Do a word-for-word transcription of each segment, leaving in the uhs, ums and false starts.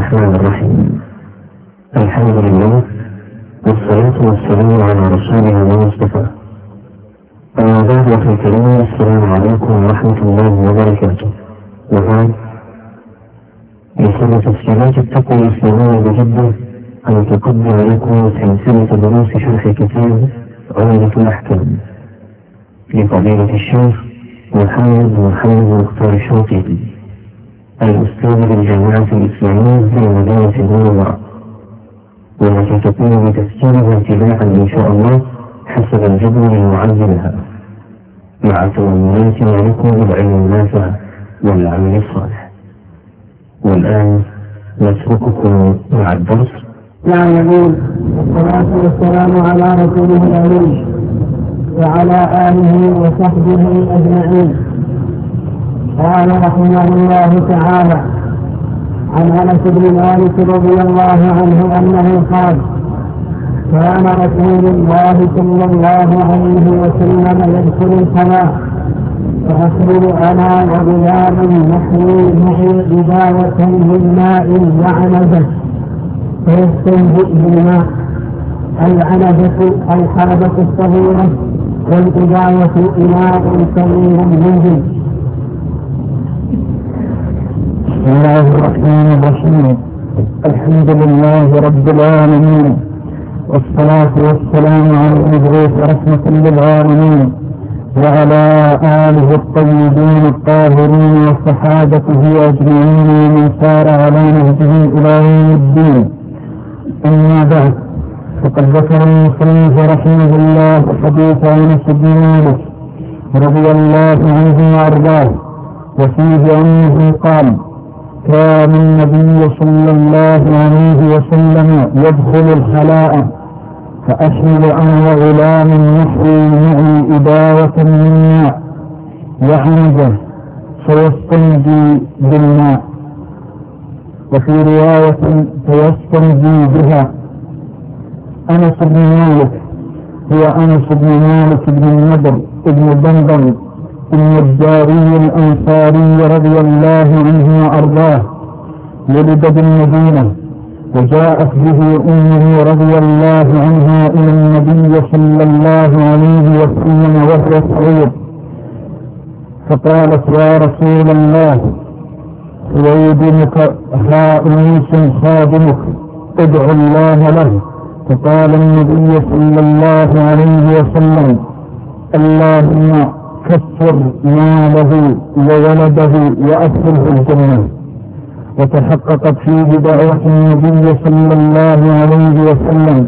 الرحمن الرحيم. الحمد لله والصلاة والسلام على رسوله المصطفى. أما بعد أخي الكريم، السلام عليكم ورحمة الله وبركاته. وبعد، يسر تسجيلات التقوى الإسلامية بجدة أن تقدم لكم سلسلة دروس شرح كتاب عمدة الأحكام لفضيلة الشيخ محمد محمد مختار الشنقيطي، الأستاذ بالجامعة الإسلامية في مدينة المنورة، والتي تكون بتسجيلها ابتداء إن شاء الله حسب الجدول المعد لها، مع تمنياتنا لكم بالعلم النافع والعمل الصالح. والآن نترككم مع الدرس. نعم، يقول والصلاة والسلام على رسوله الأمين وعلى آله وصحبه أجمعين. قال رحمه الله تعالى عن أنس بن مالك رضي الله عنه أنه قال: كان رسول الله صلى الله عليه وسلم يدخل الخلاء فأخبر أنا وغلام نحوي معي إداوة من ماء وعنبة فيستنجئ بالماء. العنبة الحلبة الصغيرة والإداوة إناء صغير منزل. بسم الله الرحمن الرحيم. الحمد لله رب العالمين، والصلاة والسلام على المبعوث رحمة للعالمين وعلى آله الطيبين الطاهرين وصحابته أجمعين ومن سار على نهجه إلى يوم الدين. أما بعد، فقد ذكر المصنف رحمه الله حديث أنس بن مالك رضي الله عنه وأرضاه، وفيه أنه قال: كان النبي صلى الله عليه وسلم يدخل الخلاء فأحمل أنا وغلام نحوي معي إداوة من ماء وعنبة فيستنجي بالماء، وفي رواية فيستنجي بها. أنس بن مالك هو أنس بن مالك بن النضر بن دندن النجاري الأنصاري رضي الله عنه وأرضاه. ولد بالمدينة وجاءت به أمه رضي الله عنها إلى النبي صلى الله عليه وسلم وهو صغير، فقالت: يا رسول الله، ويدنك ها أنيس خادمك، ادعو الله له. فقال النبي صلى الله عليه وسلم: اللهم كثر ماله وولده وأدخله الجنة. وتحققت فيه دعوة النبي صلى الله عليه وسلم،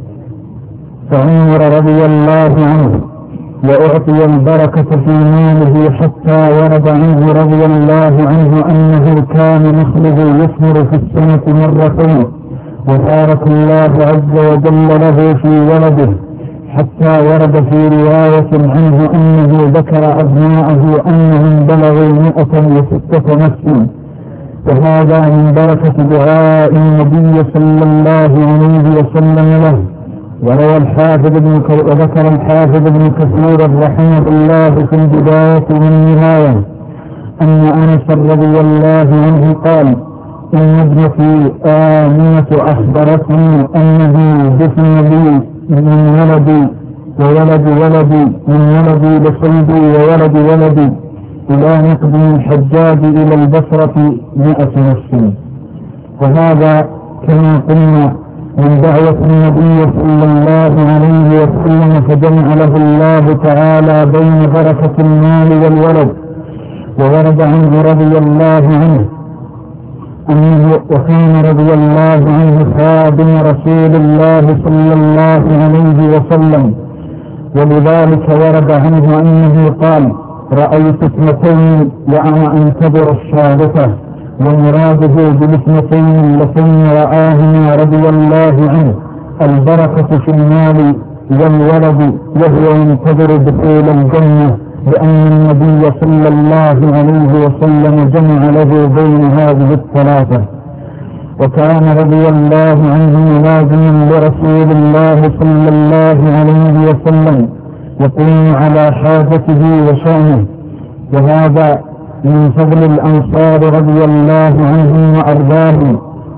فعمر رضي الله عنه وأعطي البركة في ماله، حتى ورد عنه رضي الله عنه أنه كان نخله يثمر في السنة مرتين، وبارك الله عز وجل له في ولده، حتى ورد في رواية عنه أنه ذكر أبناءه أنهم بلغوا مئة وستة نفس. وهذا من بركة دعاء النبي صلى الله عليه وسلم له. وروى الحافظ ابن وذكر الحافظ ابن كثير رحمه الله في البداية والنهاية أن أنس رضي الله عنه قال: إن ابنتي آمنة أخبرتني أنه دفن لي من ولدي وولد ولدي من ولدي لصلبي وولد ولدي إلى نقدم الحجاج إلى البصرة مئة نفس. وهذا كما قلنا من دعوة النبي صلى الله عليه وسلم، فجمع له الله تعالى بين بركة المال والولد. وورد عنه رضي الله عنه أنه وكان رضي الله عنه خادم رسول الله صلى الله عليه وسلم، ولذلك ورد عنه أنه قال: رأيت اثنتين وأنا أنتظر الثالثة. ومراده بالاثنتين اللتين رآهما رضي الله عنه البركة في المال والولد، وهو ينتظر دخول الجنة، لأن النبي صلى الله عليه وسلم جمع له بين هذه الثلاثة. وكان رضي الله عنه ملازما لرسول الله صلى الله عليه وسلم، يقوم على حاجته وشأنه. وهذا من فضل الأنصار رضي الله عنهم وأرضاهم،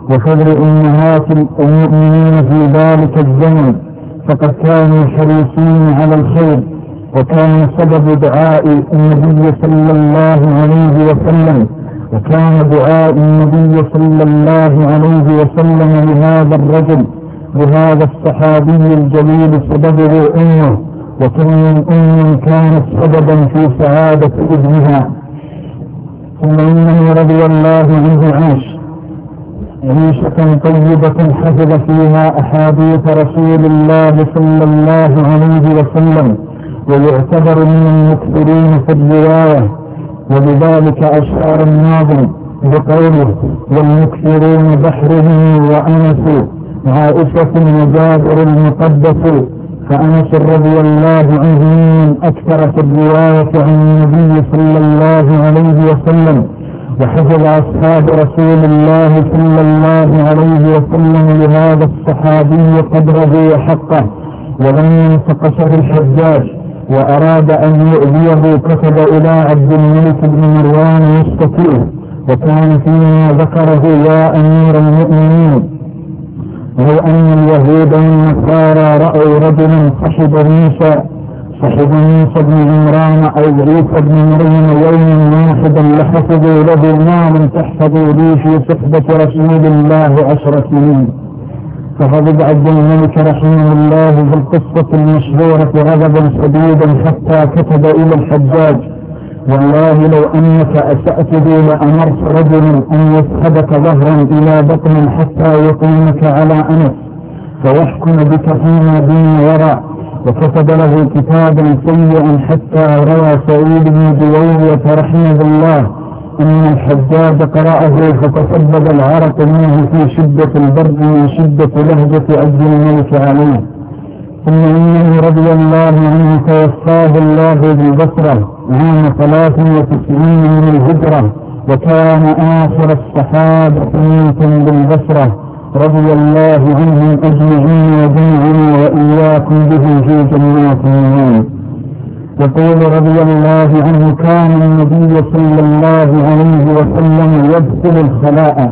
وفضل أمهات المؤمنين في ذلك الزمن، فقد كانوا حريصين على الخير، وكان سبب دعاء النبي صلى الله عليه وسلم وكان دعاء النبي صلى الله عليه وسلم لهذا الرجل لهذا الصحابي الجليل سببه أمه، وكم من أم كانت سببا في سعادة ابنها. ثم إنه رضي الله عنه عاش عيشة طيبة حفظ فيها أحاديث رسول الله صلى الله عليه وسلم، ويعتبر من المكثرين في الرواية، ولذلك أشار الناظم بقوله: والمكثرون بحرهم وأنس عائشة وجابر المقدس. فأنس رضي الله عنه من أكثر في الرواية عن النبي صلى الله عليه وسلم، وحفظ أصحاب رسول الله صلى الله عليه وسلم لهذا الصحابي قدره وحقه، ولم ينتقصه الحجاج وأراد أن يؤذيه كتب إلى عبد الملك بن مروان يشتكيه، وكان فيما ذكره: يا أمير المؤمنين، لو أن اليهود والنصارى رأوا رجلا صحب موسى صحب موسى بن عمران أو عيسى بن مريم يوما واحدا لحفظوا له ما لم تحفظوا لي في صحبة رسول الله عشر سنين. فغضب عبد الملك رحمه الله بالقصة المشهورة غضبا شديدا حتى كتب إلى الحجاج: والله لو أنك أسأت بي لأمرت رجلا أن يسحبك ظهرا إلى بطن حتى يقيمك على أنس فيحكم بك فيما دون وراء. وكتب له كتابا سيئا حتى روى سعيد بن جويرية رحمه الله إن الحجاج قرأه فتسبب العرق منه في شدة البرد من شدة لهجة عبد الملك عليه. ثم إنه رضي الله عنه توفاه الله بالبصرة عام ثلاث وتسعين من الهجرة، وكان آخر الصحابة موتا بالبصرة، رضي الله عنهم أجمعين وجمعنا وإياكم به في جنات النعيم. يقول رضي الله عنه: كان النبي صلى الله عليه وسلم يدخل الخلاء.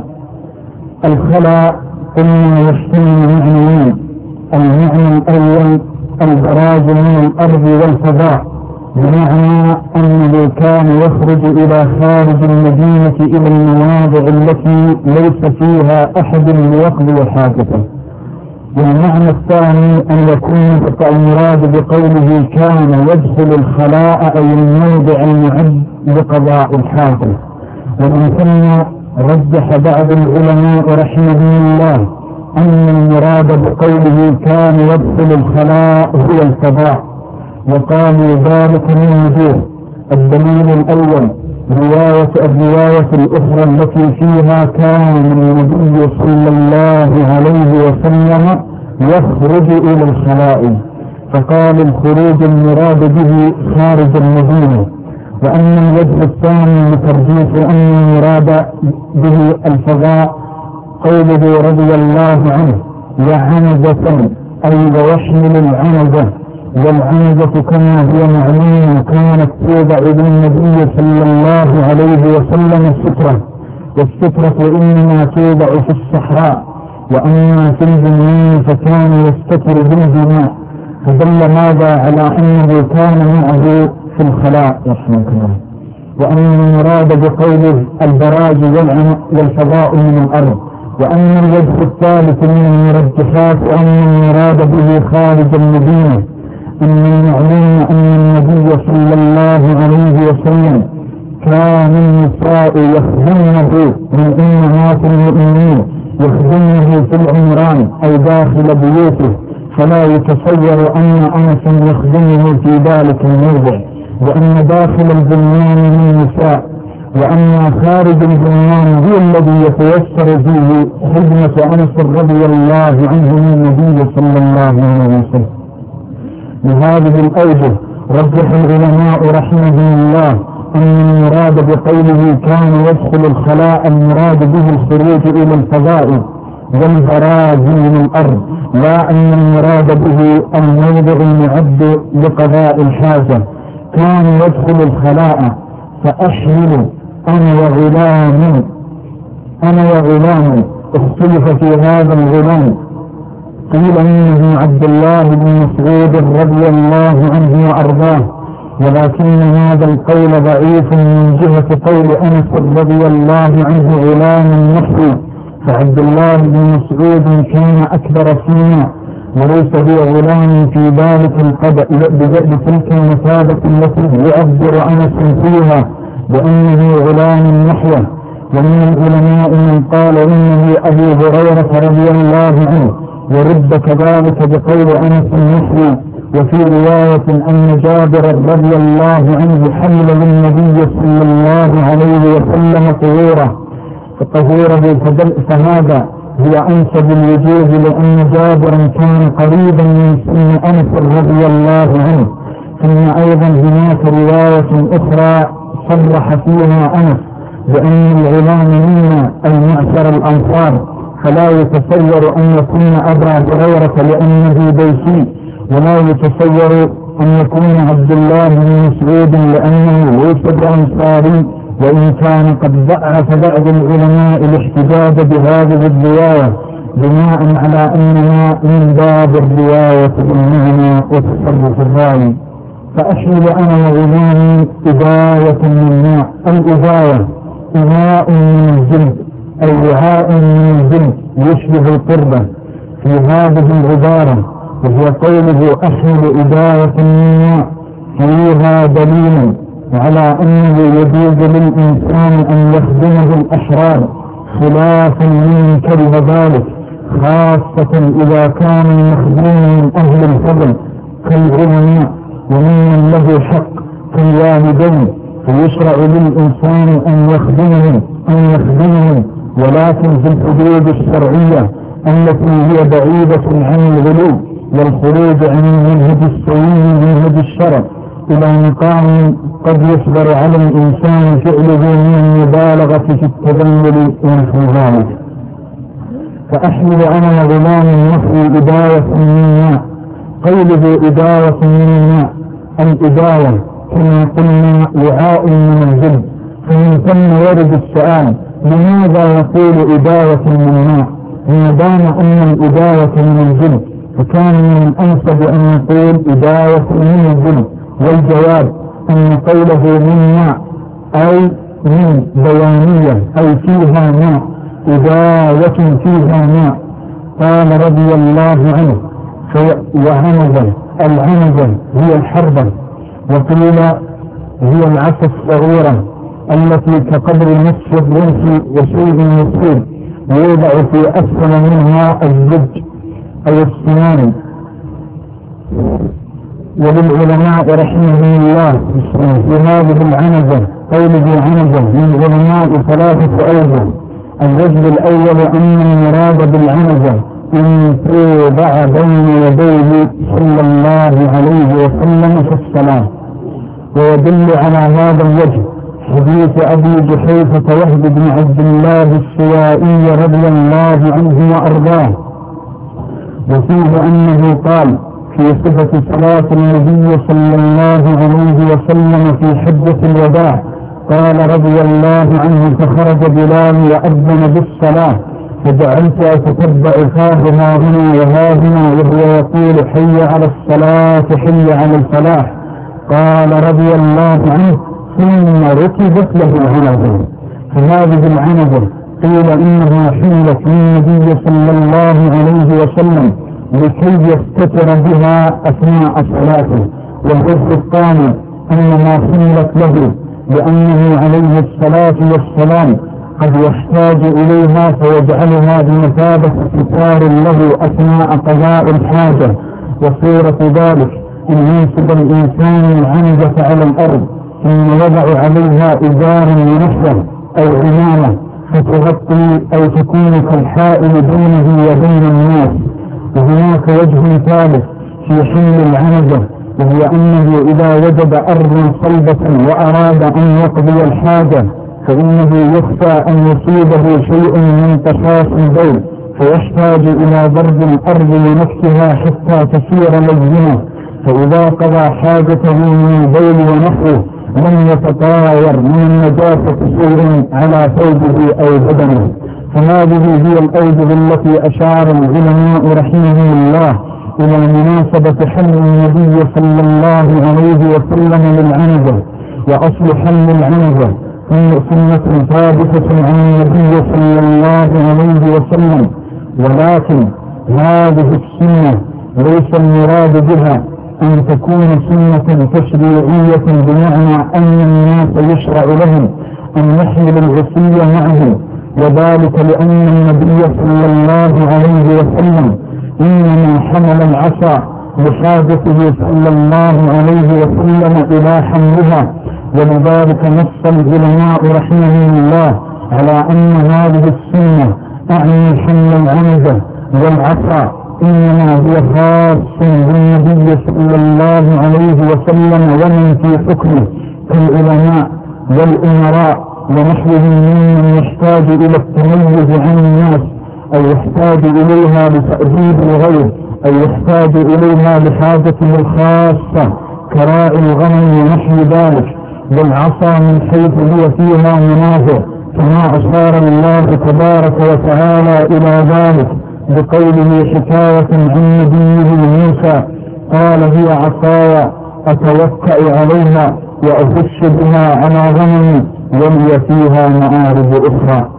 الخلاء قلنا يحتمل معنيين: المعنى الأول البراز من الأرض والفضاء، بمعنى أنه كان يخرج إلى خارج المدينة إلى المواضع التي ليس فيها أحد ليقضي حاجته. والمعنى الثاني أن يكون المراد بقوله كان يدخل الخلاء أي الموضع المعد لقضاء الحاجة. ومن ثم رجح بعض العلماء رحمهم الله أن المراد بقوله كان يدخل الخلاء هو الفضاء، وقالوا ذلك من وجوه: الدليل الأول رواية الرواية الأخرى التي فيها كان النبي صلى الله عليه وسلم يخرج إلى الخلاء، فقال الخروج المراد به خارج المدينة. وأن الوجه الثاني لترجيح أن المراد به الفضاء قوله رضي الله عنه: وعنزة أي ويحمل العنزة، والعنزة كما هي معلوم كانت توضع للنبي صلى الله عليه وسلم السترة، والسترة إنما توضع في الصحراء، وأما في الجنين فكان يستتر بالجماع، فدل ماذا على أنه كان معه في الخلاء رحمه الله. وأن المراد بقوله البراج والفضاء من الأرض. وأن الوجه الثالث من المرجحات أن المراد به خارج المدينة، إن المعلوم أن النبي صلى الله عليه وسلم كان النساء يخدمنه من أمهات المؤمنين يخدمنه في العمران أي داخل بيوته، فلا يتصور أن أنس يخدمه في ذلك الموضع، وأن داخل البنيان من النساء، وأما خارج البنيان هو الذي يتيسر فيه خدمة أنس رضي الله عنه من النبي صلى الله عليه وسلم. لهذه الأوجه رجح العلماء رحمهم الله أن المراد بقوله كان يدخل الخلاء المراد به الخروج إلى الفضاء والبراز من الأرض، لا أن المراد به الموضع المعد لقضاء الحاجة. كان يدخل الخلاء فأحمل أنا وغلام أنا وغلام اختلف في هذا الغلام، قيل إنه عبد الله بن مسعود رضي الله عنه وأرضاه، ولكن هذا القول ضعيف من جهة قول أنس رضي الله عنه غلام نحوي، فعبد الله بن مسعود كان أكبر سنا وليس هو غلام في ذلك القدر بتلك المثابة التي يعبر أنس فيها بأنه غلام نحوه. ومن العلماء من قال إنه أبو هريرة رضي الله عنه، ورد كذلك بقول أنس النحوي. وفي رواية أن جابر رضي الله عنه حمل للنبي صلى الله عليه وسلم طهوره فطهوره فهذا هو أنسب الوجوه، لأن جابرا كان قريبا من سن أنس رضي الله عنه. ثم أيضا هناك رواية أخرى صرح فيها أنس بأن الغلام منا أي معشر الأنصار، فلا يتصور أن يكون أبا هريرة لأنه بيسي، ولا يتصور أن يكون عبد الله بن مسعود لأنه ليس بأنصاري، وإن كان قد ضعف بعض العلماء الاحتجاج بهذه الرواية بناء على أنها من باب الرواية بالمعنى وتصرف الراوي. فأشهد أنا وغلامي إباية من ماء. الإباية إناء من الجلد أي وعاء من الجلد يشبه القربة في هذه العبارة، وهو قوله أشهد إباية من ماء فيها دليل على أنه يجوز للإنسان أن يخدمه الأشرار خلافا من كره ذلك، خاصة إذا كان المخدوم من أهل الفضل كالعلماء ومن له حق كالوالدين، فيشرع للإنسان أن يخدمهم أن يخدمهم ولكن في الحدود الشرعية التي هي بعيدة عن الغلو والخروج عن المنهج السوي منهج الشرع إلى مقام قد يصبر على الإنسان فعله من المبالغة في التذلل ونحو ذلك. فأحمل أنا غلام نحو إباية من ماء. قوله إباية من ماء، الإباية كما قلنا وعاء من الجلد، فمن ثم يرد السؤال لماذا يقول إباية من ماء ما دام أن الإباية من الجلد، فكان من الأنسب أن يقول إباية من الجلد. والجواب أن قوله من ماء أي من بيانية أي فيها ماء، إباية فيها ماء. قال رضي الله عنه وعنزة، العنزة هي الحربة، وقيل هي العصا الصغيرة التي كقدر نصف الرمح وشيء يسير يوضع في أسفل منها الزج أو السنان. وللعلماء رحمهم الله في هذه العنزة قوله عنزة من علماء ثلاثة أوجه. الوجه الأول أن المراد بالعنزة أن توضع بين يديه صلى الله عليه وسلم في الصلاة، ويدل على هذا الوجه حديث أبي جحيفة وهب بن عبد الله السوائي رضي الله عنه وأرضاه، وفيه أنه قال في صفة صلاة النبي صلى الله عليه وسلم في حجة الوداع، قال رضي الله عنه فخرج بلال وأذن بالصلاة فجعلت أتتبع فاه هاهنا وهاهنا وهو يقول حي على الصلاة حي على الفلاح. قال رضي الله عنه ثم ركبت له عنزة. فهذه العنزة قيل إنها حملت من النبي صلى الله عليه وسلم لكي يستتر بها أثناء صلاته. والوجه الثاني أنها حملت له لأنه عليه الصلاة والسلام قد يحتاج إليها فيجعلها بمثابة ستار له أثناء قضاء الحاجة. وصورة ذلك أن ينصب الإنسان العنزة على الأرض ثم يضع عليها إزارا ونحوه أو عمامة فتغطي أو تكون كالحائل بينه وبين الناس. وهناك وجه ثالث في حمل العنزة، وهو أنه إذا وجد أرضا صلبة وأراد أن يقضي الحاجة فإنه يخفى أن يصيبه شيء من تشاش البول فيحتاج إلى ضرب الأرض ونفسها حتى تصير لزمة، فإذا قضى حاجته من البول ونحوه لم يتطاير من النجاسة شيء على ثوبه أو بدنه، فهذه هي الأوجه التي أشار العلماء رحمهم الله إلى مناسبة حل النبي صلى الله عليه وسلم للعنزة. وأصل حل العنزة هي سنة ثابتة عن النبي صلى الله عليه وسلم، ولكن هذه السنة ليس المراد بها أن تكون سنة تشريعية بمعنى أن الناس يشرع لهم أن يحمل العصي معهم، وذلك لأن النبي صلى الله عليه وسلم إنما حمل العصا لحاجته صلى الله عليه وسلم إلى حملها. ولذلك نص العلماء رحمهم الله على أن هذه السنة أعني حمل العنزة والعصا إنما هي خاص بالنبي صلى الله عليه وسلم ومن في حكمه كالعلماء والأمراء ونحوهم ممن يحتاج إلى التميز عن الناس، أو يحتاج إليها لتأديب الغير، أو يحتاج إليها لحاجته الخاصة كراعي الغنم ونحو ذلك. والعصا من حيث هي فيها منافع، كما أشار الله تبارك وتعالى إلى ذلك بقوله حكاية عن نبيه موسى قال هي عصاي أتوكأ عليها وأخش بها على غنمي ولي فيها مآرب أخرى.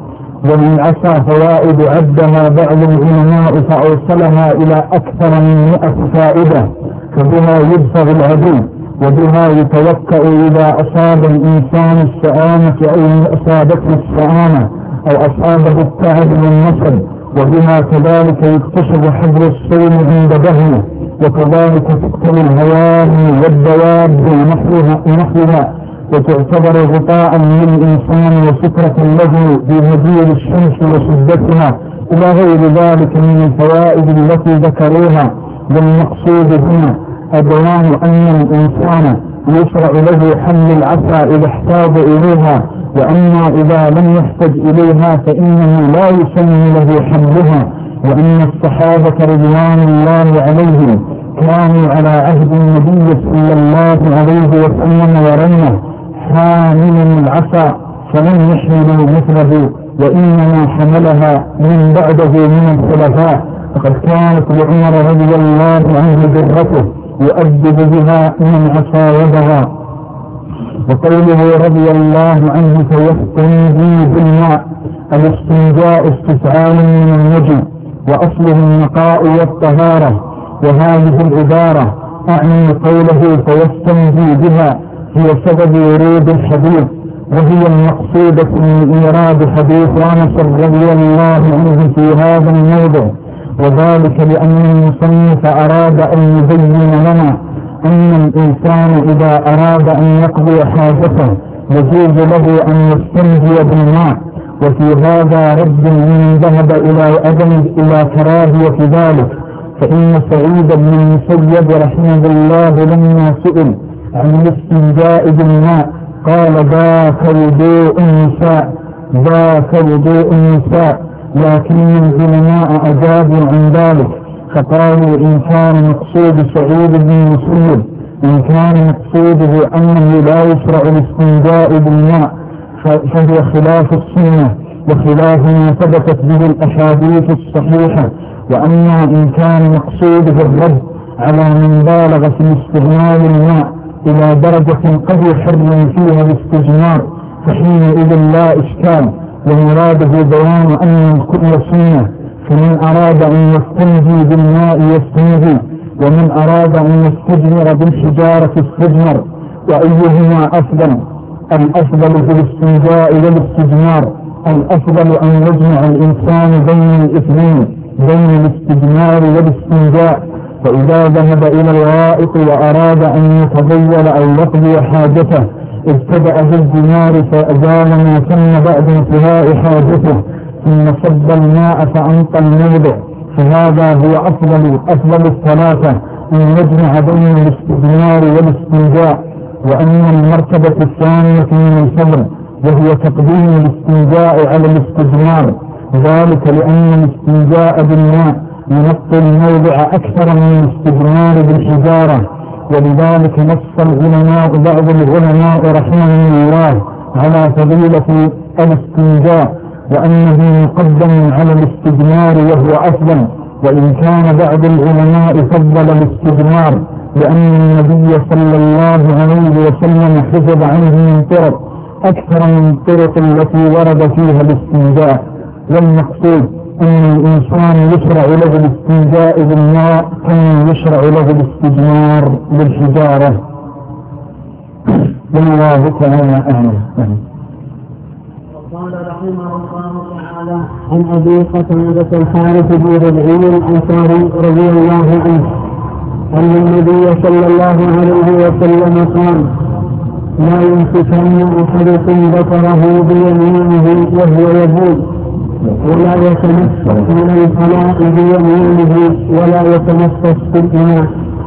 وللعصا فوائد عدها بعض العلماء فأوصلها إلى أكثر من مئة فائدة، فبها يدفع العدو، وبها يتوكأ إذا أصاب الإنسان السآمة أو أصابته السآمة أو أصابه التعب والنصب، وبها كذلك يكتشف حبر الصوم عند دهنه، وكذلك تقتل الهوام والدواب ونحوها، وتعتبر غطاء للإنسان وسترة له بهدير الشمس وشدتها إلى غير ذلك من الفوائد التي ذكروها. والمقصود هنا أبيان أن الإنسان يشرع له حمل العصا إذا احتاج إليها، وأما إذا لم يحتج إليها فإنه لا يسمى له حملها. وأن الصحابة رضوان الله عليهم كانوا على عهد النبي صلى الله عليه وسلم ورنه حامل العصا فلم يحملوا مثله، وإنما حملها من بعده من الخلفاء، فقد كانت لعمر رضي الله عنه درته يؤدب بها من عصا يدها. وقوله رضي الله عنه فيستنجي بالماء، الاستنجاء استفعال من النجم وأصله النقاء والطهارة. وهذه العبارة أعني قوله فيستنجي بها هي سبب ورود الحديث، وهي المقصودة من إيراد حديث أنس رضي الله عنه في هذا الموضع، وذلك لأن المصنف أراد أن يبين لنا أن الإنسان إذا أراد أن يقضي حاجته يجوز له أن يستنجي بالماء. وفي هذا رد من ذهب إلى أذن إلى كراهية ذلك، فإن سعيد بن المسيب رحمه الله لما سئل عن الاستنجاء بالماء قال ذاك وضوء النساء ذاك وضوء النساء لكن العلماء أجابوا عن ذلك فقالوا إن كان مقصود سعيد بن المسيب إن كان مقصوده أنه لا يشرع الاستنجاء بالماء فهو خلاف السنة وخلاف ما ثبتت به الأحاديث الصحيحة. وأما إن كان مقصوده الرد على من بالغ في استعمال الماء إلى درجة قد يحرم فيها الاستجمار فحينئذ لا إشكال، ومراده بيان أن الكل سنة، فمن أراد أن يستنجي بالماء يستنجي، ومن أراد أن يستجمر بالحجارة استجمر. وأيهما أفضل؟ الأفضل في الاستنجاء والاستجمار الأفضل أن يجمع الإنسان بين الاثنين بين الاستجمار والاستنجاء. فإذا ذهب إلى الغائط وأراد أن يتبول أو يقضي حاجته ابتدأ بالجمار فأزال ما كان بعد انتهاء حاجته ثم صب الماء فأنقى الموضع، فهذا هو أفضل أفضل الثلاثة أن يجمع بين الاستجمار والاستنجاء. وأما المرتبة الثانية من الفضل وهو تقديم الاستنجاء على الاستجمار، ذلك لأن الاستنجاء بالماء ينقي الموضع أكثر من الاستجمار بالحجارة. ولذلك نص العلماء بعض العلماء رحمهم الله على فضيلة الاستنجاء وأنه مقدم على الاستجمار وهو أفضل، وإن كان بعض العلماء فضل الاستجمار لأن النبي صلى الله عليه وسلم حفظ عنه من طرق أكثر من الطرق التي ورد فيها الاستنجاء. والمقصود أن الإنسان يشرع له الاستنجاء بالماء كما يشرع له الاستجمار بالحجارة. والله تعالى أعلم. قال رحمه الله تعالى عن أبي قتادة الحارث بن ربعي الأنصاري رضي الله عنه أن النبي صلى الله عليه وسلم قال: لا يمسكن أحدكم ذكره بيمينه وهو يبول، ولا يتنفس من الخلاء بيمينه، ولا يتنفس في الإناء.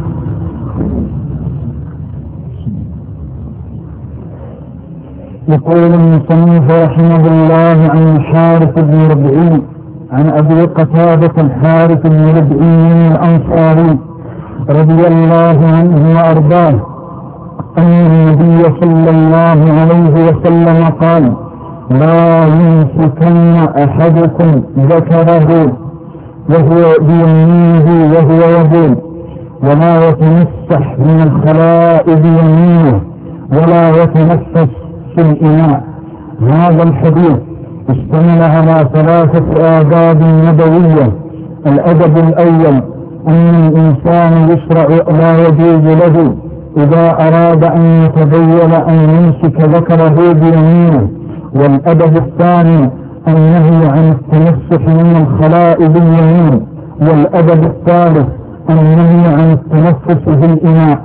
يقول المصنف رحمه الله عن الحارث بن ربعي عن أبي قتادة الحارث بن ربعي الأنصاري رضي الله عنه وأرضاه أن النبي صلى الله عليه وسلم قال: لا يمسكن أحدكم ذكره وهو بيمينه وهو يبول، ولا يتمسح من الخلاء بيمينه، ولا يتنفس في الإناء. هذا الحديث اشتمل على ثلاثة آداب نبوية. الأدب الأول أن الإنسان يشرع لا يجوز له إذا أراد أن يتبول أن يمسك ذكره بيمينه. والأدب الثاني النهي عن التمسح من الخلاء باليمين. والأدب الثالث النهي عن التنفس في الإناء.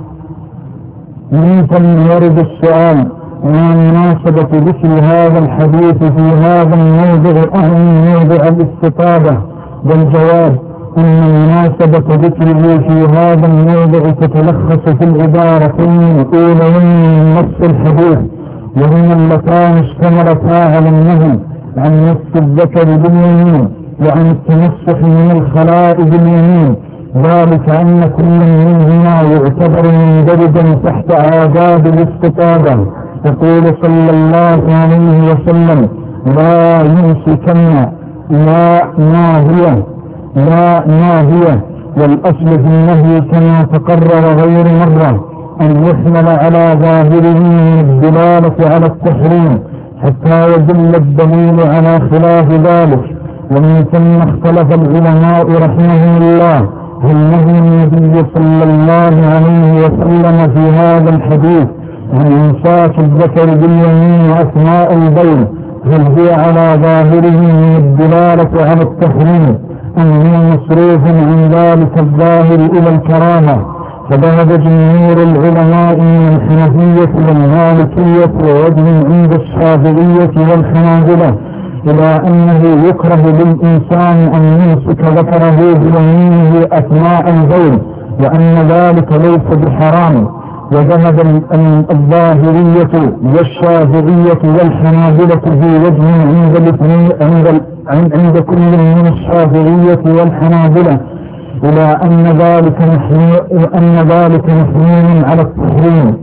من ثم يرد السؤال: ما مناسبة ذكر هذا الحديث في هذا الموضع أهم موضع الاستطابة؟ والجواب أن مناسبة ذكره في هذا الموضع تتلخص في العبارتين الأولين من نص الحديث، وهما اللتان اشتملتا على النهي عن مس الذكر باليمين وعن التمسح من الخلاء باليمين، ذلك أن كل منهما يعتبر مندرجا تحت آداب الاستطابة. يقول صلى الله عليه وسلم: لا يمسكن لا ناهية لا ناهية. والأصل في النهي كما تقرر غير مرة أن يحمل على ظاهره من الدلالة على التحريم حتى يدل الدليل على خلاف ذلك. ومن ثم اختلف العلماء رحمهم الله هل نهي النبي صلى الله عليه وسلم في هذا الحديث عن إمساك الذكر باليمين أثناء البول هل هي على ظاهره من الدلالة على التحريم أم هو مصروف عن ذلك الظاهر إلى الكرامة؟ فذهب جمهور العلماء من الحنفية والمالكية ووجه عند الشافعية والحنابلة إلى أنه يكره للإنسان أن يمسك ذكره بيمينه أثناء البول، وأن ذلك ليس بحرام. وذهب الظاهرية والشافعية والحنابلة في وجه عند الاثنين عند, عند كل من الشافعية والحنابلة إلى أن ذلك أن ذلك محمول على التحريم.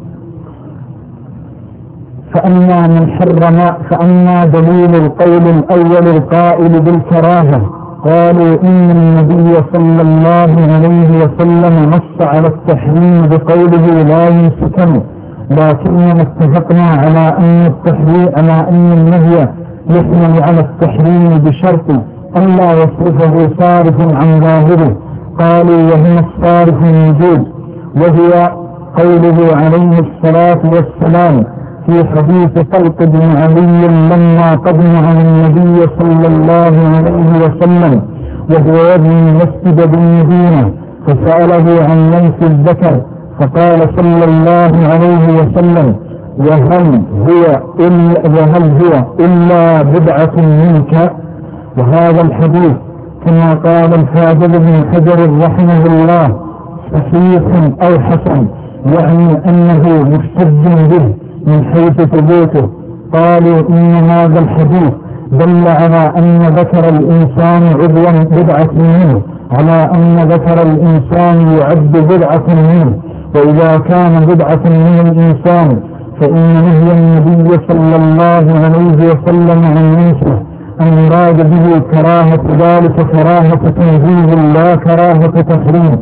فأما من حرم فأما دليل القول الأول القائل بالكراهة قالوا إن النبي صلى الله عليه وسلم نص على التحريم بقوله لا يمسكن، لكننا اتفقنا على أن التحريم على أن النهي يحمل على التحريم بشرط أن لا يصرفه صارف عن ظاهره. قالوا وهنا الصارف موجود، وهو قوله عليه الصلاة والسلام في حديث طلق بن علي لما قدم على النبي صلى الله عليه وسلم وهو يبني المسجد بالمدينة فسأله عن لمس الذكر فقال صلى الله عليه وسلم: وهل هو إلا, وهل هو إلا بدعة منك؟ وهذا الحديث كما قال الحافظ بن حجر رحمه الله صحيح أو حسن، يعني أنه محتج به من حيث ثبوته. قالوا إن هذا الحديث دل على أن ذكر الإنسان عضوا بدعة منه، على أن ذكر الإنسان يعد بدعة منه، وإذا كان بدعة من الإنسان فإن نهي النبي صلى الله عليه وسلم عن نفسه المراد به كراهة ذلك كراهة تنزيه لا كراهة تحريم.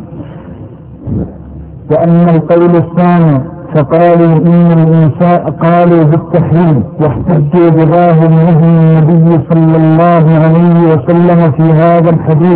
وأما القول الثاني فقالوا إن الإنساء قالوا بالتحريم واحتجوا بظاهر نهي النبي صلى الله عليه وسلم في هذا الحديث.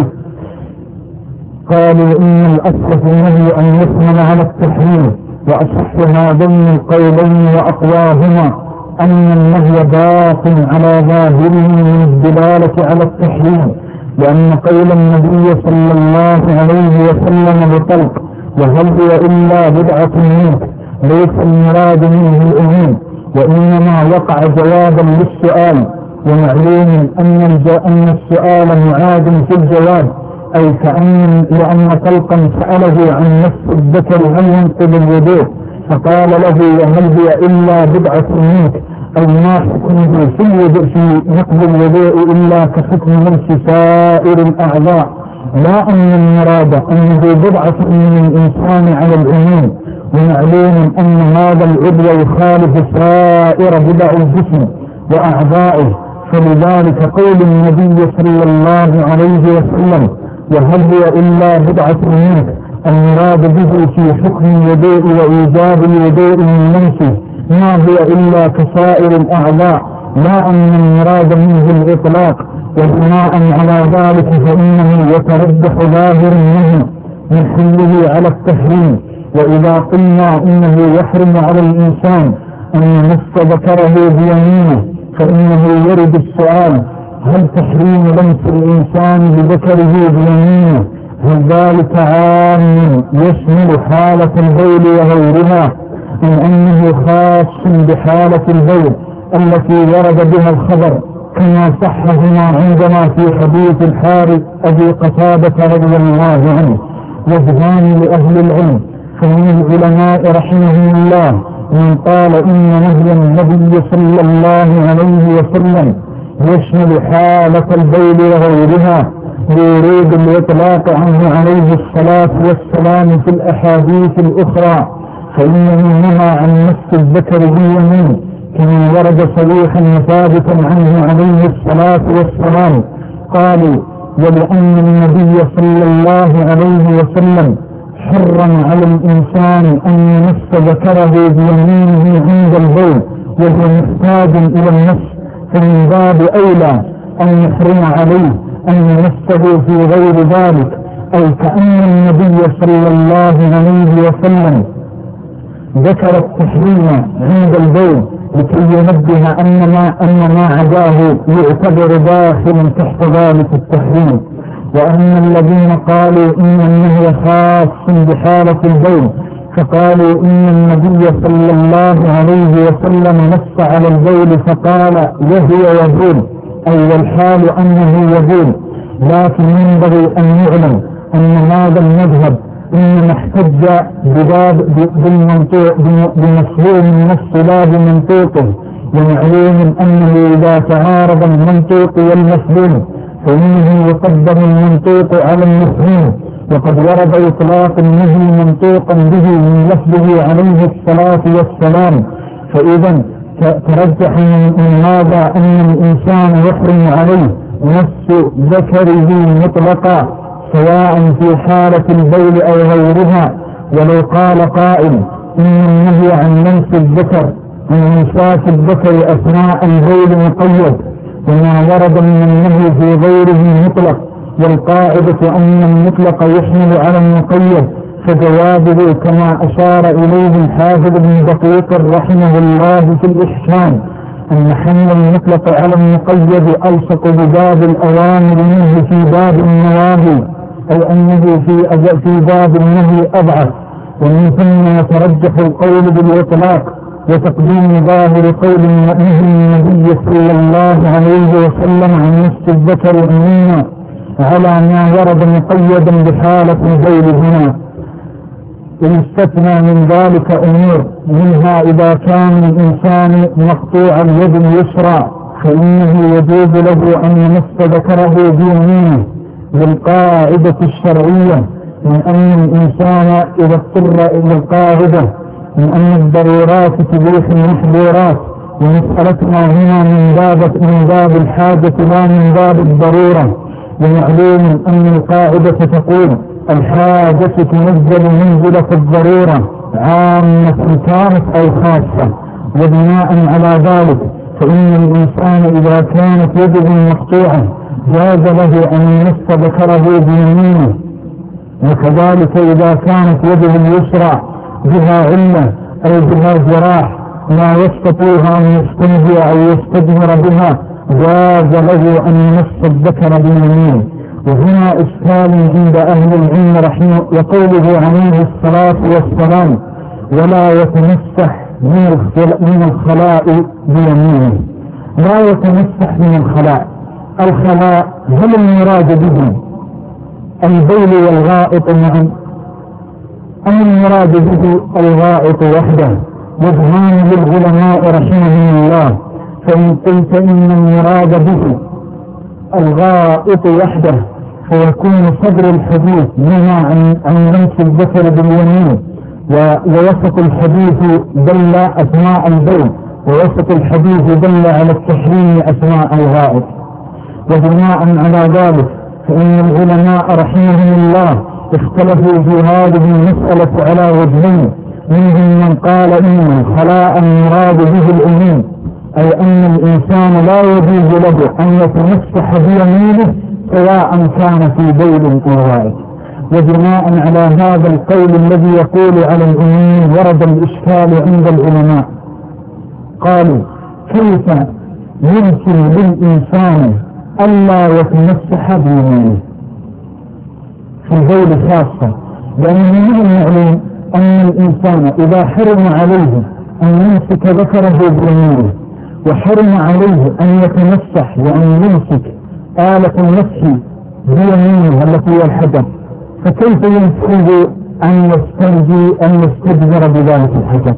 قالوا إن الأصل في النهي أن يحمل على التحريم، وأصح هذين القولين وأقواهما أن النهي باق على ظاهره من الدلالة على التحريم، لأن قول النبي صلى الله عليه وسلم بطلق وهل هو إلا بدعة منك ليس المراد منه الأمين، وإنما وقع جوابا للسؤال، ومعلوم أن أن السؤال معاد في الجواب، أي كأن لأن طلقا سأله عن نفس الذكر هل ينقض الوضوء فقال له وهل هي إلا بدعة منك، أو ما حكمه في نقض الوضوء إلا كحكم ملك سائر الأعضاء، لا أن المراد أنه بدعة من الإنسان على العموم، ومعلوم أن هذا العضو يخالف سائر بدع الجسم وأعضائه، فلذلك قول النبي صلى الله عليه وسلم وهل هو إلا بدعة منك المراد به في حكم الوضوء وإيجاب الوضوء من نفسه ما هو إلا كسائر الأعضاء، لا أن المراد منه الإطلاق، وبناء على ذلك فإنه يترجح ظاهر منه من حله على التحريم. وإذا قلنا إنه يحرم على الإنسان أن يمس ذكره بيمينه فإنه يرد السؤال هل تحريم لمس الإنسان بذكره بيمينه هل ذلك عام يشمل حالة البول وغيرها، أم أنه خاص بحالة البول التي ورد بها الخبر كما صح هنا عندنا في حديث الحارث أبي قتادة رضي الله عنه؟ وجهان لأهل العلم، فمن العلماء رحمهم الله من قال إن نهي النبي صلى الله عليه وسلم يشمل حالة البول وغيرها لورود الإطلاق عنه عليه الصلاة والسلام في الأحاديث الأخرى، فإنه نهى عن مس الذكر باليمين كما ورد صريحا ثابتا عنه عليه الصلاة والسلام. قالوا ولأن النبي صلى الله عليه وسلم حرم على الإنسان أن يمس ذكره بيمينه عند البول وهو محتاج إلى النص، فمن باب أولى أن يحرم عليه أن يمسه في غير ذلك، أي كأن النبي صلى الله عليه وسلم ذكر التحريم عند البول لكي ينبه أن ما, أن ما عداه يعتبر داخل تحت ذلك التحريم. وأن الذين قالوا إن النهي خاص بحالة البول فقالوا إن النبي صلى الله عليه وسلم نص على البول فقال وهو يبول، أي والحال أنه يبول، لكن ينبغي أن يعلم أن هذا المذهب إنما احتج بمفهوم النص لا بمنطوقه، ومعلوم أنه إذا تعارض المنطوق والمفهوم فإنه يقدم المنطوق على المفهوم، وقد ورد إطلاق النهي منطوقا به من لفظه عليه الصلاة والسلام، فإذا ترجح من هذا أن الإنسان يحرم عليه نفس ذكره مطلقا سواء في حالة البول أو غيرها. ولو قال قائل إن النهي عن لمس الذكر عن إمساك الذكر أثناء البول مقيد وما ورد من النهي في غيره مطلق، والقاعدة أن المطلق يحمل على المقيد، فجوابه كما أشار إليه الحافظ بن دقيق رحمه الله في الإحسان أن حمل المطلق على المقيد ألصق بباب الأوامر منه في باب النواهي، أو أنه في في باب النهي أضعف، ومن ثم يترجح القول بالإطلاق وتقديم ظاهر قول نهي النبي صلى الله عليه وسلم عن نفس الذكر عموما على ما ورد مقيدا بحالة البول هنا. يستثنى من ذلك أمور، منها إذا كان الإنسان مقطوع اليد اليسرى فإنه يجوز له أن يمس ذكره بيمينه، للقاعدة الشرعية من أن الإنسان إذا اضطر إلى القاعدة من أن الضرورات تبيح المحظورات، ومسألتنا هنا من باب من باب الحاجة لا من باب الضرورة. ومعلوم أن القاعدة تقول الحاجة تنزل منزلة الضرورة عامة كانت أو خاصة، وبناء على ذلك فإن الإنسان إذا كانت يده مقطوعة جاز له أن يمس ذكره بيمينه، وكذلك إذا كانت يده اليسرى بها علة أو بها جراح لا يستطيع أن يستنجي أو يستجمر بها جاز له أن يمس الذكر بيمينه. وهنا إشكال عند أهل العلم رحمه وقوله عليه الصلاة والسلام ولا يتمسح من الخلاء بيمينه. لا يتمسح من الخلاء، الخلاء هل المراد به البول والغائط معا أم المراد به الغائط وحده؟ وجهان للعلماء رحمهم الله، فإن قلت إن المراد به الغائط وحده فيكون صدر الحديث نهى عن عن لمس الذكر باليمين، ووسط الحديث دل أثناء البول، ووسط الحديث دل على التحريم أثناء الغائط. وبناء على ذلك فإن العلماء رحمهم الله اختلفوا في هذه المسألة على وجهين، منهم من قال إن الخلاء المراد به العموم، أي أن الإنسان لا يجوز له أن يتمسح بيمينه سواء كان في بول أو غائط. وبناء على هذا القول الذي يقول على العموم ورد الإشكال عند العلماء، قالوا كيف يمكن للإنسان ألا يتمسح بيمينه في البول خاصة؟ لأن من المعلوم أن الإنسان إذا حرم عليه أن يمسك ذكره بيمينه وحرم عليه أن يتمسح وأن يمسك آلة المسح بيمينه التي هي الحجر، فكيف يمكن أن يستنجي أن يستجمر بذلك الحجر؟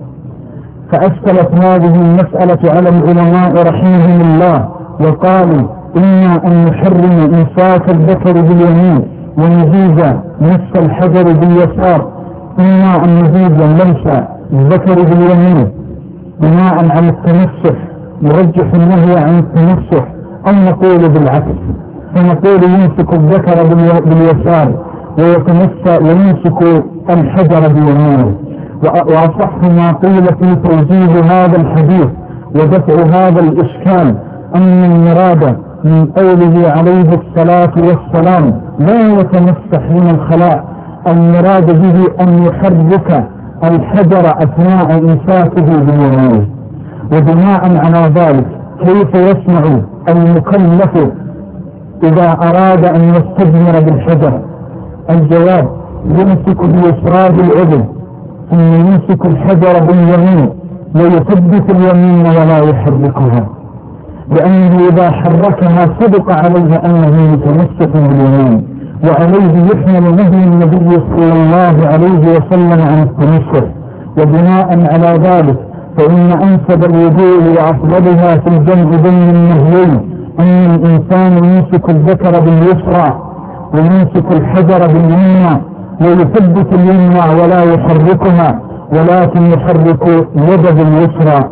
فأشكلت هذه المسألة على العلماء رحمهم الله، وقالوا إما أن نحرم إمساك الذكر باليمين ونجيز مس الحجر باليسار، إما أن نجيز لمس الذكر باليمين بناء على التمسح يرجح النهي عن التمسح، أو نقول بالعكس فنقول يمسك الذكر باليسار ويتمسح ويمسك الحجر بيمينه. وأصح ما قيل في توجيه هذا الحديث ودفع هذا الإشكال أن المراد من قوله عليه الصلاة والسلام لا يتمسح من الخلاء المراد به أن يحرك الحجر أثناء إمساكه بيمينه. وبناء على ذلك كيف يسمع المكلف إذا أراد أن يستجمر بالحجر؟ الجواب يمسك بيسرى العضو ثم يمسك الحجر باليمين ويثبت اليمين ولا يحركها، لأنه إذا حركها صدق عليه أنه متمسك باليمين، وعليه يحمل نهي النبي صلى الله عليه وسلم عن التمسك. وبناء على ذلك فإن أنسب الوضوء وأفضلها في الجمع بين النهيين أن الإنسان يمسك الذكر باليسرى ويمسك الحجر باليمنى ويثبت اليمنى ولا يحركها، ولكن يحرك يده اليسرى.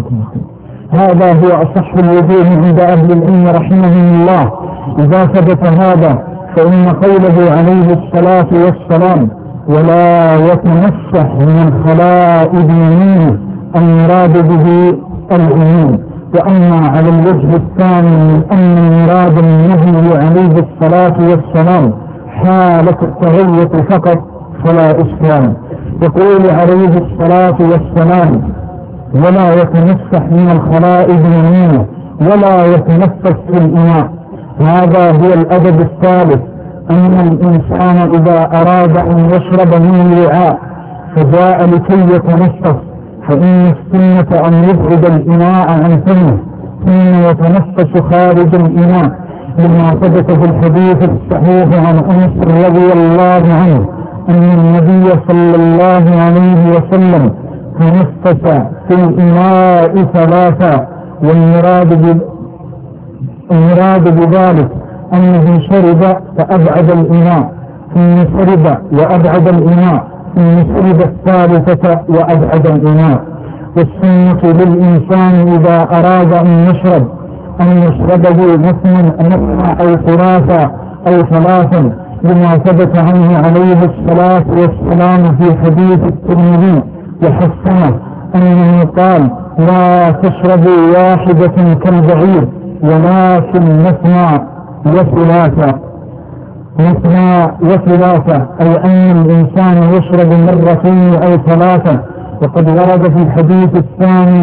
هذا هو أصح الوجوه عند أهل العلم رحمهم الله. إذا ثبت هذا فإن قوله عليه الصلاة والسلام ولا يتمسح من الخلاء بيمينه المراد به العموم. وأما على الوجه الثاني من أن المراد النهي عليه الصلاة والسلام حالة التغيط فقط فلا إشكال. يقول عليه الصلاة والسلام ولا يتمسح من الخلاء بيمينه ولا يتنفس في الإناء. هذا هو الأدب الثالث، أن الإنسان إذا أراد أن يشرب من الوعاء فجاء لكي يتنفس فإن السنة أن يبعد الإناء عن فمه ثم يتنفس خارج الإناء، لما ثبت في الحديث الصحيح عن أنس رضي الله عنه أن النبي صلى الله عليه وسلم تنفس في الإناء ثلاثة، والمراد المراد بذلك أنه شرب فأبعد الإناء ثم شرب وأبعد الإناء ثم شرب الثالثة وأبعد الإناء. والسنة للإنسان إذا أراد أن يشرب أن يشربه مثنى مثنى أو ثلاثا أو ثلاثا، لما ثبت عنه عليه الصلاة والسلام في حديث الترمذي وحسنه أنه قال: لا تشربوا واحدة كالبعير ولكن مثنى وثلاثا. مثنى وثلاثة أي أن الإنسان يشرب مرتين أو ثلاثة. وقد ورد في الحديث الثاني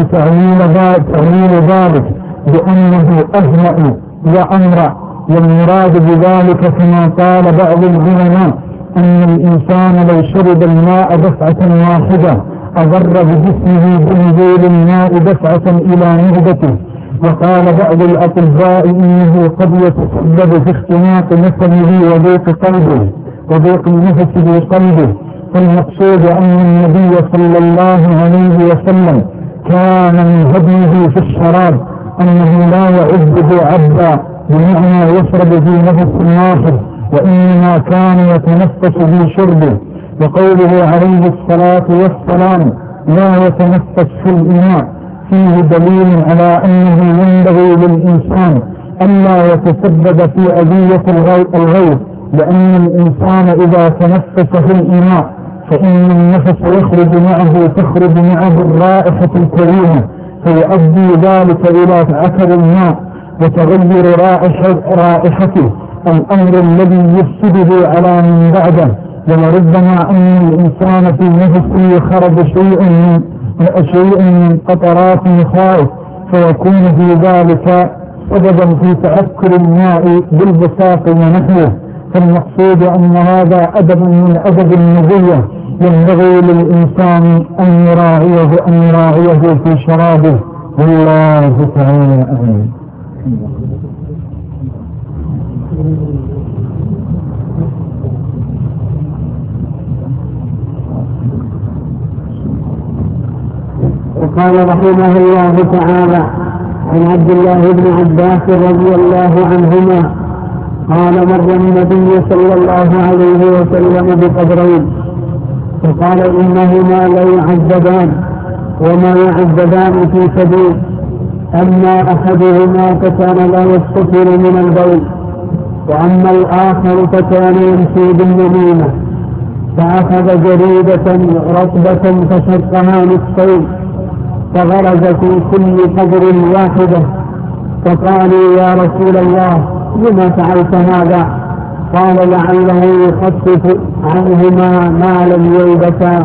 تعليل ذلك بأنه أهنأ وأمرأ، والمراد بذلك كما قال بعض العلماء أن الإنسان لو شرب الماء دفعة واحدة أضر بجسمه بنزول الماء دفعة إلى معدته. وقال بعض الأطباء إنه قد يتسبب في اختناق نفسه وضيق قلبه وضيق النفس بقلبه. فالمقصود أن النبي صلى الله عليه وسلم كان من هديه في الشراب أنه لا يعده عبدا بمعنى يشرب في نفس واحد، وإنما كان يتنفس في شربه. وقوله عليه الصلاة والسلام: لا يتنفس في الإناء، فيه دليل على أنه ينبغي للإنسان ألا يتسبب في أذية الغير، لأن الإنسان إذا تنفس في الإناء فإن النفس يخرج معه تخرج معه الرائحة الكريمة، فيؤدي ذلك إلى عكر الماء وتغير رائحته، الأمر الذي يفسده على من بعده. ولربما أن الإنسان في نفسه خرج شيء من شيء من قطرات خائف، فيكون في ذلك سببا في تعكر الماء بالبساط ونحوه. فالمقصود أن هذا أدب من أدب النبوة ينبغي للإنسان أن يراعيه أن يراعيه في شرابه. والله تعالى أعلم. وقال رحمه الله تعالى عن عبد الله بن عباس رضي الله عنهما قال: مر النبي صلى الله عليه وسلم بقبرين فقال: إنهما ليعذبان وما يعذبان في سبيل، أما أحدهما فكان لا يستتر من البول، وأما الآخر فكان يمشي بالنميمة، فأخذ جريدة رطبة فشقها نصفين فغرز في كل قبر واحدة، فقالوا: يا رسول الله لما فعلت هذا؟ قال: لعله يخفف عنهما ما لم يلبسا.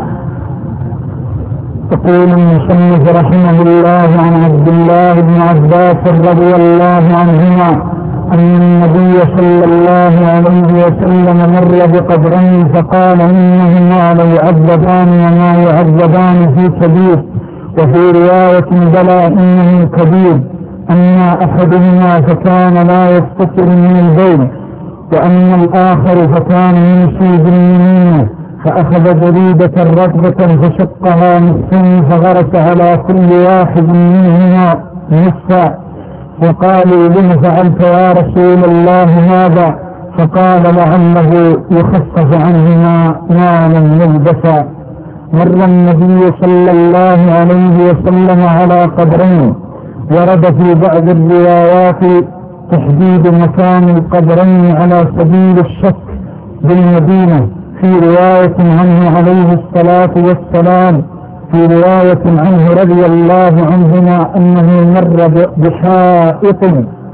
يقول المصنف رحمه الله عن عبد الله بن عباس رضي الله عنهما أن النبي صلى الله عليه وسلم مر بقبرين فقال: إنهما ليعذبان وما يعذبان في كبير، وفي رواية: بلى إنه كبير. أما أحدهما فكان لا يستتر من البول، وأما الآخر فكان يمشي باليمين، فأخذ جريدة رطبة فشقها نصفين فغرس على كل واحد منهما نصفا. وقالوا: لم فعلت يا رسول الله هذا؟ فقال: لعله يخفف عنهما ما لم يلبسا. مر النبي صلى الله عليه وسلم على قبرين، ورد في بعض الروايات تحديد مكان القبرين على سبيل الشك بالمدينة، في رواية عنه عليه الصلاة والسلام في رواية عنه رضي الله عنهما أنه مر بحائط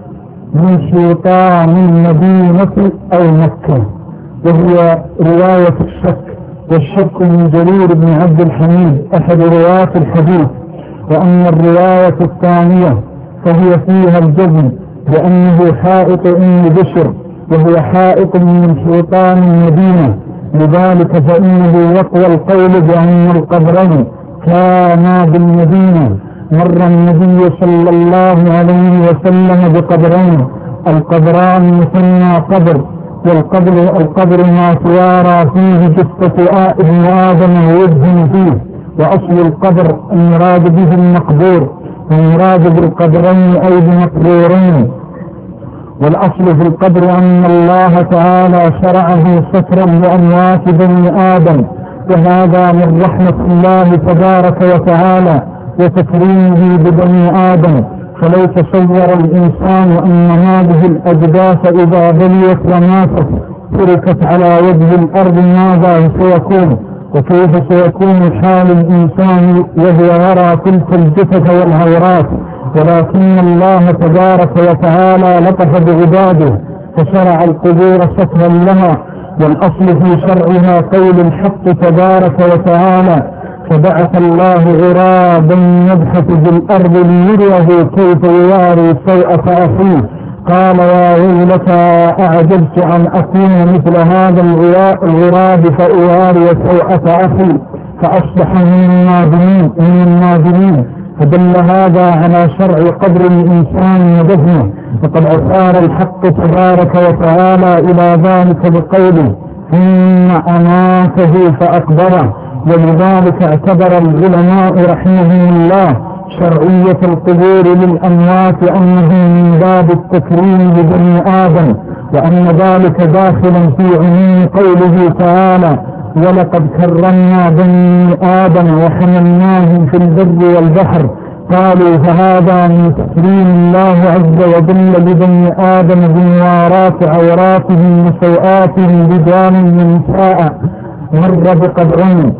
من شيطان المدينة أو مكة، وهي رواية الشك. والشك من جرير بن عبد الحميد أحد رواة الحديث. وأما الرواية الثانية فهي فيها الجزم لأنه حائط ابن بشر، وهو حائط من شيطان المدينة، لذلك فإنه يقوى القول بأن القبرين كانا بالمدينة. مر النبي صلى الله عليه وسلم بقبرين، القبران مثنى قبر، والقبر القبر ما توارى فيه جثة ابن آدم ووجه فيه، وأصل القبر المراد به المقبور، والمراد بالقبرين أي بمقبورين. والأصل في القبر أن الله تعالى شرعه سترا لأموات بني آدم، وهذا من رحمة الله تبارك وتعالى، وتكريمه ببني آدم. فلو تصور الإنسان أن هذه الأجداث إذا بليت وماتت تركت على وجه الأرض ماذا سيكون، وكيف سيكون حال الإنسان وهو يرى تلك الجثث والعورات. ولكن الله تبارك وتعالى لطف بعباده فشرع القبور سترا لها، والأصل في شرعها قول الحق تبارك وتعالى: فبعث الله غرابا يبحث في الأرض ليريه كيف يواري سوءة أخيه قال يا ويلتى أعجبت أن أكون مثل هذا الغراب فأواري سوءة أخي فأصبح من النادمين من النادمين فدل هذا على شرع قدر الإنسان ودفنه. وقد أشار الحق تبارك وتعالى إلى ذلك بقوله: ثم أماته فأقبره. ولذلك اعتبر العلماء رحمهم الله شرعية القبور للأموات أنه من باب التكريم لبني آدم، وأن ذلك داخلا في عموم قوله تعالى: ولقد كرمنا بني آدم وحملناهم في البر والبحر. قالوا فهذا من تكريم الله عز وجل لبني آدم بموارات عوراتهم وسوآتهم رجال ونساء مر بقدرهم.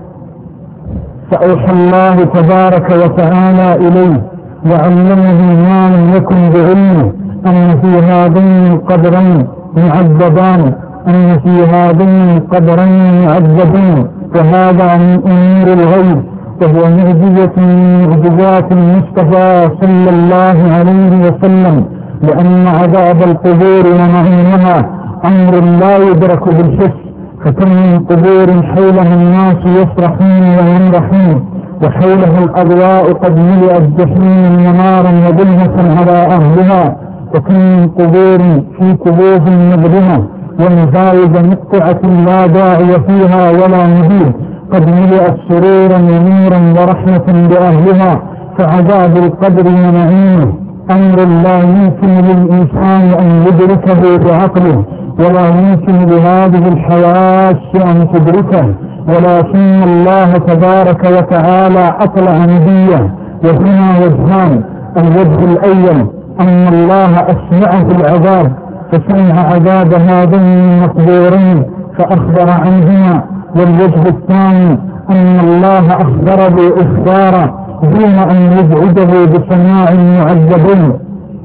فأوحى الله تبارك وتعالى إليه وعلمه ما لم يكن بعلمه أن في هذين القدرين معذبان أن في هذين القدرين معذبين وهذا من أمور الغيب، وهو معجزة من معجزات المصطفى صلى الله عليه وسلم، لأن عذاب القبور ونعيمها أمر لا يدرك بالحس. فكم من قبور حولها الناس يصرخون ويمرحون، وحولها الأضواء قد ملئت جحيما ونارا وظلمة على أهلها. وكم من قبور في كبوف مظلمة ومزايد مقطعة لا داعي فيها ولا مدير قد ملئت سرورا ونورا ورحمة لأهلها. فعذاب القبر ونعيمه أمر لا يمكن للإنسان أن يدركه بعقله، ولا يمكن لهذه الحواس أن تدركه، ولكن الله تبارك وتعالى أطلع نبيه. وهنا وجهان: الوجه الأول أن الله أسمعه العذاب فسمع عذاب هذين المقبورين فأخبر عنهما، والوجه الثاني أن الله أخبره إخبارا دون أن يزعجه بسماع المعذبين،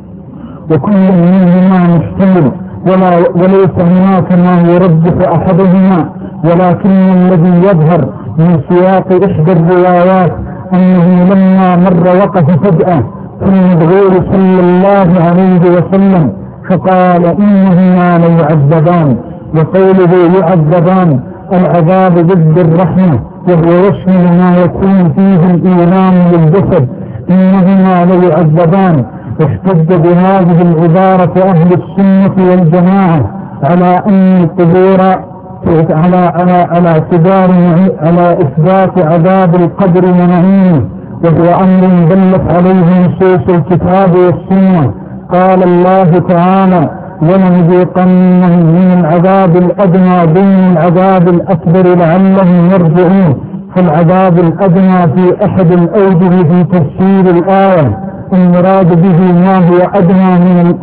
وكل منهما محتمل ولا وليس هناك ما يرجح أحدهما. ولكن الذي يظهر من سياق إحدى الروايات أنه لما مر وقف فجأة في المدعو صلى الله عليه وسلم فقال: إنهما ليعذبان. وقوله يعذبان العذاب ضد الرحمة، وهو يشمل ما يكون فيه الإيمان للجسد. إنهما ليعذبان. احتج بهذه العبارة أهل السنة والجماعة على أن القبور على على على اعتبار على إثبات عذاب القبر ونعيمه، وهو أمر دلت عليه نصوص الكتاب والسنة. قال الله تعالى: ولنذيقنهم من العذاب الأدنى دون العذاب الأكبر لعلهم يرجعون. فالعذاب الأدنى في أحد الأوجه في تفسير الآية المراد به ما هو أدنى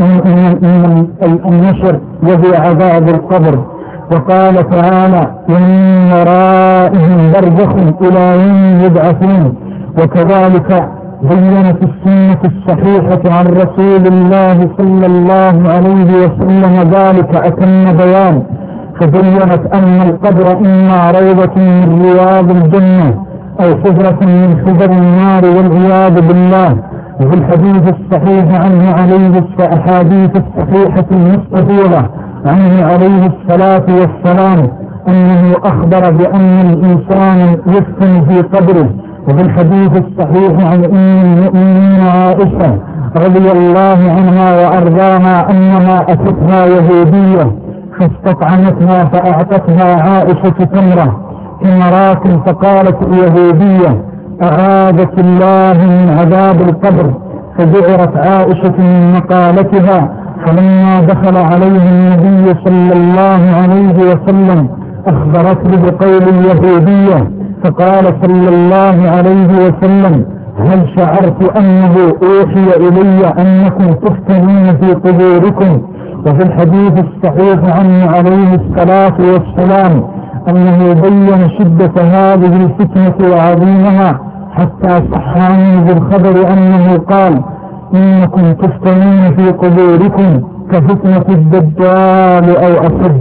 من النشر وهو عذاب القبر. وقال تعالى: ومن ورائهم برزخ إلى يوم يبعثون. وكذلك بينت السنة الصحيحة عن رسول الله صلى الله عليه وسلم ذلك أتم بيان، فبينت أن القبر إما روضة من رياض الجنة أو حفرة من حفر النار والعياذ بالله. وفي الحديث الصحيح عنه عليه الأحاديث الصحيحة المستفيضة عنه عليه الصلاة والسلام أنه أخبر بأن الإنسان يسكن في قبره. وفي الحديث الصحيح عن أم المؤمنين عائشة رضي الله عنها وأرضاها أنها أتتها يهودية فاستطعمتها فأعطتها عائشة تمرة تمرات، فقالت اليهودية: أعاذك الله من عذاب القبر. فذعرت عائشة من مقالتها. فلما دخل عليه النبي صلى الله عليه وسلم أخبرته بقول اليهودية، فقال صلى الله عليه وسلم: هل شعرت أنه أوحي إلي أنكم تفتنون في قبوركم؟ وفي الحديث الصحيح عنه عليه الصلاة والسلام أنه بين شدة هذه الفتنة وعظيمها، حتى صح عنه بالخبر أنه قال: إنكم تفتنون في قبوركم كفتنة الدجال أو أشد.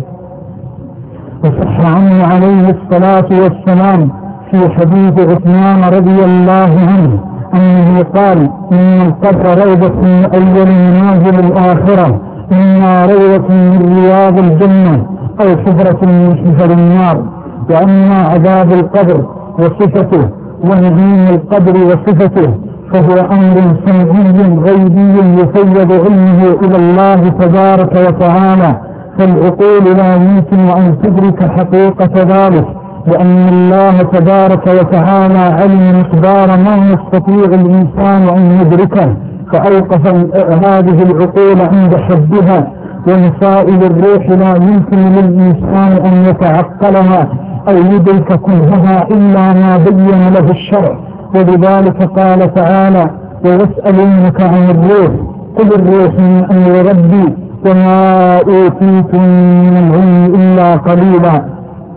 وصح عنه عليه الصلاة والسلام في حديث عثمان رضي الله عنه أنه قال: إن القبر روضة من أول منازل الآخرة، إنها روضة من رياض الجنة أو حفرة من حفر النار. وأما عذاب القبر وصفته ونعيم القبر وصفته فهو أمر سمعي غيبي يفوض علمه إلى الله تبارك وتعالى، فالعقول لا يمكن أن تدرك حقيقة ذلك، لأن الله تبارك وتعالى علم مقدار ما يستطيع الإنسان أن يدركه، فأوقف هذه العقول عند حدها. ومسائل الروح لا يمكن للإنسان أن يتعقلها أو يدرك كلها إلا ما بين له الشرع. ولذلك قال تعالى: ويسألونك عن الروح قل الروح من أمر ربي وما أوتيتم من العلم إلا قليلا.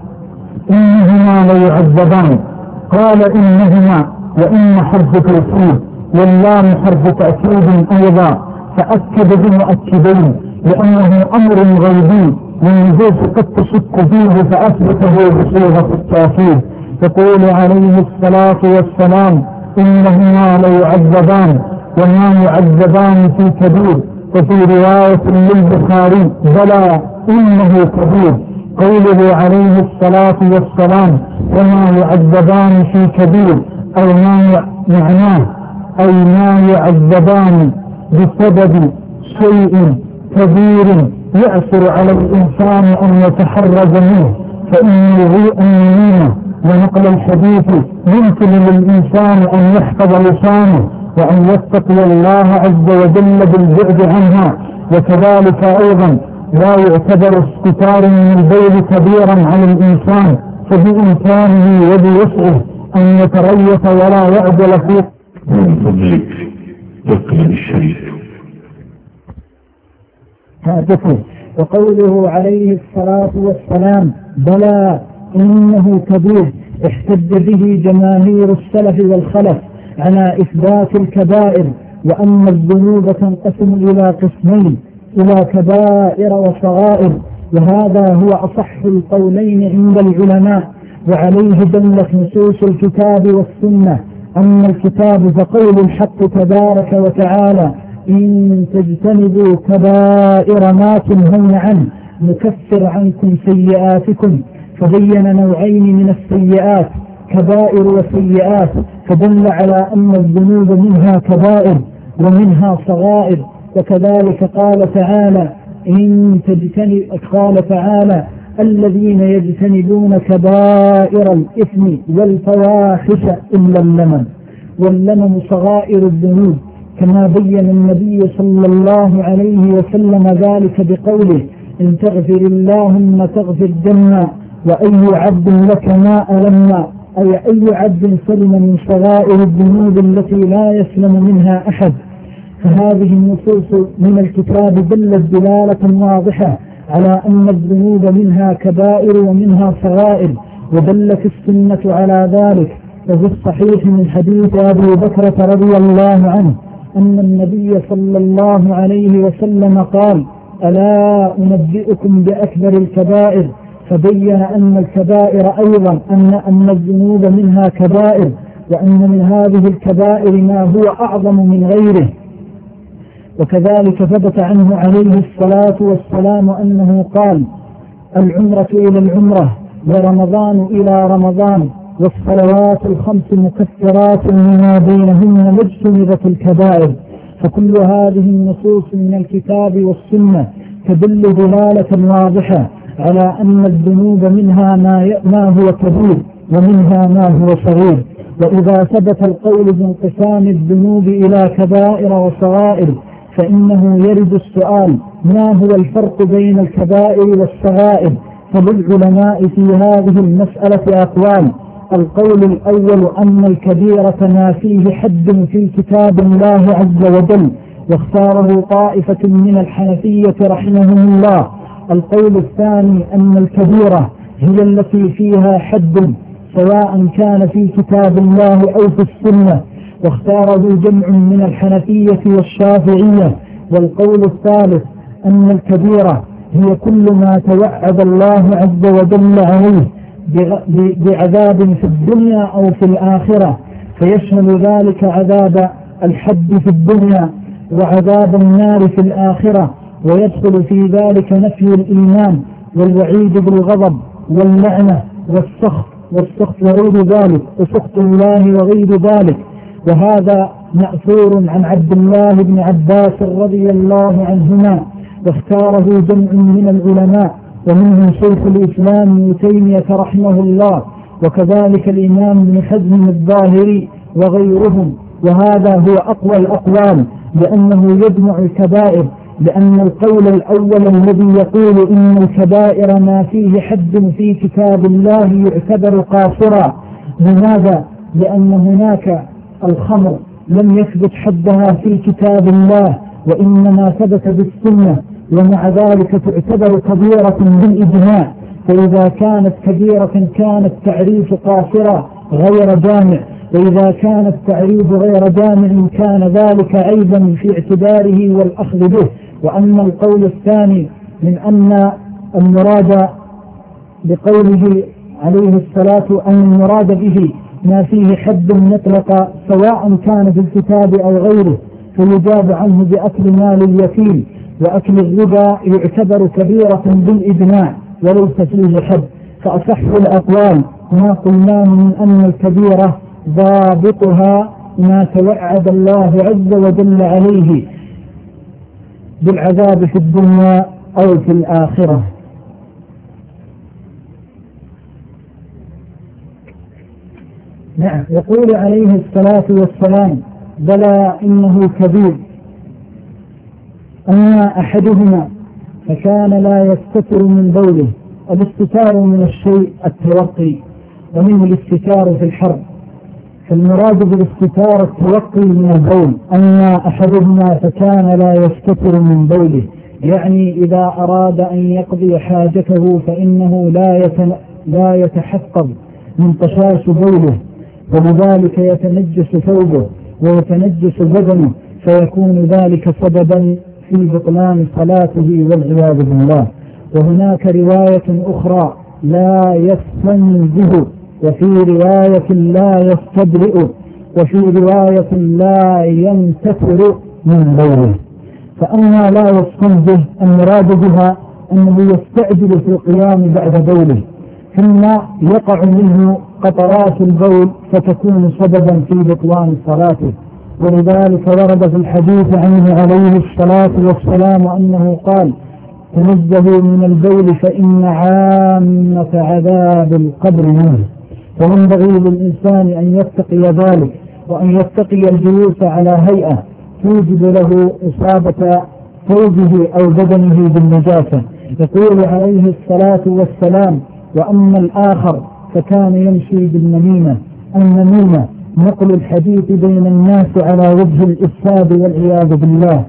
إنهما ليعذبان. قال إنهما، وإن حرف توكيد واللام حرف تأكيد أيضا، فأكد بمؤكدين لأنه أمر غيبي والنفوس قد تشك فيه فأثبته بصيغة التأكيد. يقول عليه الصلاة والسلام: إنهما ليعذبان وما يعذبان في كبير. وفي رواية للبخاري: بلى إنه كبير. قوله عليه الصلاة والسلام: وما يعذبان في كبير، أو ما معناه أي ما يعذبان بسبب شيء كبير يأثر على الإنسان أن يتحرز منه، فإن النميمة ونقل الحديث يمكن للإنسان أن يحفظ لسانه وأن يتقي الله عز وجل بالبعد عنها. وكذلك أيضا لا يعتبر استتار من البول كبيرا على الإنسان، فبإمكانه وبوسعه أن يتريث ولا يعدل فيه. من فضلك اقرأ الشريف. حادثه. وقوله عليه الصلاة والسلام: بلى إنه كبير، احتج به جماهير السلف والخلف على إثبات الكبائر، وأن الذنوب تنقسم إلى قسمين: إلى كبائر وصغائر، وهذا هو أصح القولين عند العلماء، وعليه دلت نصوص الكتاب والسنة. أما الكتاب فقول الحق تبارك وتعالى: إن تجتنبوا كبائر ما تنهون عنه نكفر عنكم سيئاتكم. فبين نوعين من السيئات: كبائر وسيئات، فدل على أن الذنوب منها كبائر ومنها صغائر. وكذلك قال تعالى: إن تجتنب قال تعالى: الذين يجتنبون كبائر الإثم والفواحش إلا اللمم. واللمم صغائر الذنوب، كما بين النبي صلى الله عليه وسلم ذلك بقوله: إن تغفر اللهم تغفر جنة، وأي عبد لك ما ألمنا، أي أي عبد سلم من صغائر الذنوب التي لا يسلم منها أحد. فهذه النصوص من الكتاب دلت دلالة واضحة على أن الذنوب منها كبائر ومنها صغائر، ودلت السنة على ذلك. وفي الصحيح من حديث أبي بكرة رضي الله عنه أن النبي صلى الله عليه وسلم قال: ألا أنبئكم بأكبر الكبائر؟ فبين أن الكبائر أيضا أن أن الذنوب منها كبائر، وأن من هذه الكبائر ما هو أعظم من غيره. وكذلك ثبت عنه عليه الصلاة والسلام أنه قال: العمرة إلى العمرة، ورمضان إلى رمضان، والصلوات الخمس مكفرات لما بينهن ما اجتنبت الكبائر. فكل هذه النصوص من الكتاب والسنة تدل دلالة واضحة على أن الذنوب منها ما هو كبير ومنها ما هو صغير. وإذا ثبت القول بانقسام الذنوب إلى كبائر وصغائر فإنه يرد السؤال: ما هو الفرق بين الكبائر والصغائر؟ فللعلماء في هذه المسألة أقوال، القول الأول أن الكبيرة ما فيه حد في كتاب الله عز وجل، واختاره طائفة من الحنفية رحمهم الله. القول الثاني أن الكبيرة هي التي فيها حد سواء كان في كتاب الله أو في السنة، واختاره جمع من الحنفية والشافعية. والقول الثالث أن الكبيرة هي كل ما توعد الله عز وجل عليه بعذاب في الدنيا أو في الآخرة، فيشمل ذلك عذاب الحد في الدنيا وعذاب النار في الآخرة، ويدخل في ذلك نفي الإيمان والوعيد بالغضب واللعنة والسخط والسخط وغير ذلك وسخط الله وغير ذلك. وهذا مأثور عن عبد الله بن عباس رضي الله عنهما، واختاره جمع من العلماء ومنهم شيخ الإسلام ابن تيمية رحمه الله، وكذلك الإمام ابن حزم الظاهري وغيرهم. وهذا هو أقوى الأقوال لأنه يجمع الكبائر، لأن القول الأول الذي يقول إن الكبائر ما فيه حد في كتاب الله يعتبر قاصرا. لماذا؟ لأن هناك الخمر لم يثبت حدها في كتاب الله وإنما ثبت بالسنة، ومع ذلك تعتبر كبيرة بالإجماع. فإذا كانت كبيرة كان التعريف قاصرا غير جامع، وإذا كان التعريف غير جامع كان ذلك عيبا في اعتباره والأخذ به. وأما القول الثاني من أن المراد بقوله عليه الصلاة أن المراد به ما فيه حد مطلق سواء كان في الكتاب أو غيره، فيجاب عنه بأكل مال اليتيم وأكل الربا يعتبر كبيرة بالإجماع وليس فيه حد. فأصح الأقوال ما قلنا من أن الكبيرة ضابطها ما توعد الله عز وجل عليه بالعذاب في الدنيا أو في الآخرة. نعم. يقول عليه الصلاة والسلام: بلى إنه كبير. أما أحدهما فكان لا يستتر من بوله. الاستتار من الشيء التوقي، ومنه الاستتار في الحرب، فالمراد بالاستتار التوقي من البول. أما أحدهما فكان لا يستتر من بوله، يعني إذا أراد أن يقضي حاجته فإنه لا لا يتحفظ من طشاش بوله، ولذلك يتنجس ثوبه ويتنجس بدنه، فيكون ذلك سببا في بطلان صلاته والعياذ بالله. وهناك رواية أخرى: لا يستنزه، وفي رواية لا يستبرئ، وفي رواية لا ينتفر من بوله. فأما لا يستنزه المراد بها أنه يستعجل في القيام بعد بوله، ثم يقع منه قطرات البول فتكون سببا في بطلان صلاته. ولذلك ورد في الحديث عنه عليه الصلاة والسلام أنه قال: تنزهوا من البول فإن عامة عذاب القبر منه. وينبغي للإنسان أن يتقي ذلك، وأن يتقي الجلوس على هيئة توجب له إصابة ثوبه أو بدنه بالنجاسة. يقول عليه الصلاة والسلام: وأما الآخر فكان يمشي بالنميمة. النميمة نقل الحديث بين الناس على وجه الإفساد والعياذ بالله.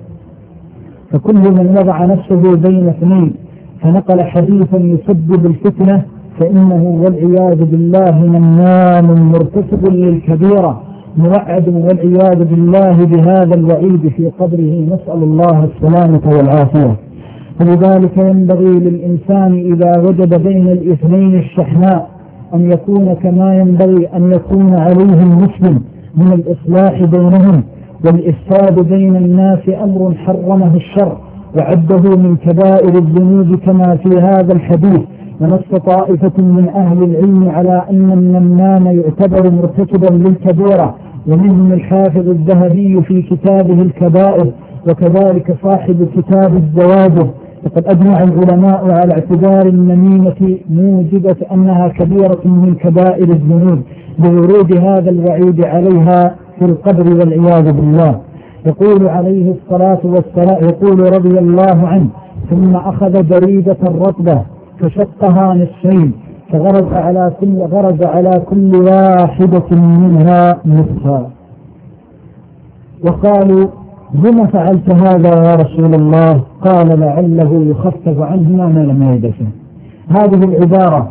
فكل من وضع نفسه بين اثنين فنقل حديثا يسبب الفتنة فإنه والعياذ بالله نمام مرتكب للكبيرة، موعد والعياذ بالله بهذا الوعيد في قبره، نسأل الله السلامة والعافية. ولذلك ينبغي للإنسان إذا وجد بين الاثنين الشحناء أن يكون كما ينبغي أن يكون عليه المسلم من الإصلاح بينهم. والإفساد بين الناس أمر حرمه الشرع وعده من كبائر الذنوب كما في هذا الحديث. ونص طائفة من أهل العلم على أن النمام يعتبر مرتكبا للكبيرة، ومنهم الحافظ الذهبي في كتابه الكبائر، وكذلك صاحب كتاب الزواجر. وقد أجمع العلماء على اعتبار النميمة موجبة أنها كبيرة من كبائر الذنوب بورود هذا الوعيد عليها في القبر والعياذ بالله. يقول عليه الصلاة والسلام، يقول رضي الله عنه: ثم أخذ بريدة رطبة فشقها نصفين فغرز على كل غرز على كل واحدة منها نصفا. وقالوا: بما فعلت هذا يا رسول الله؟ قال: لعله يخفف عنهما ما لم يلبسه. هذه العبارة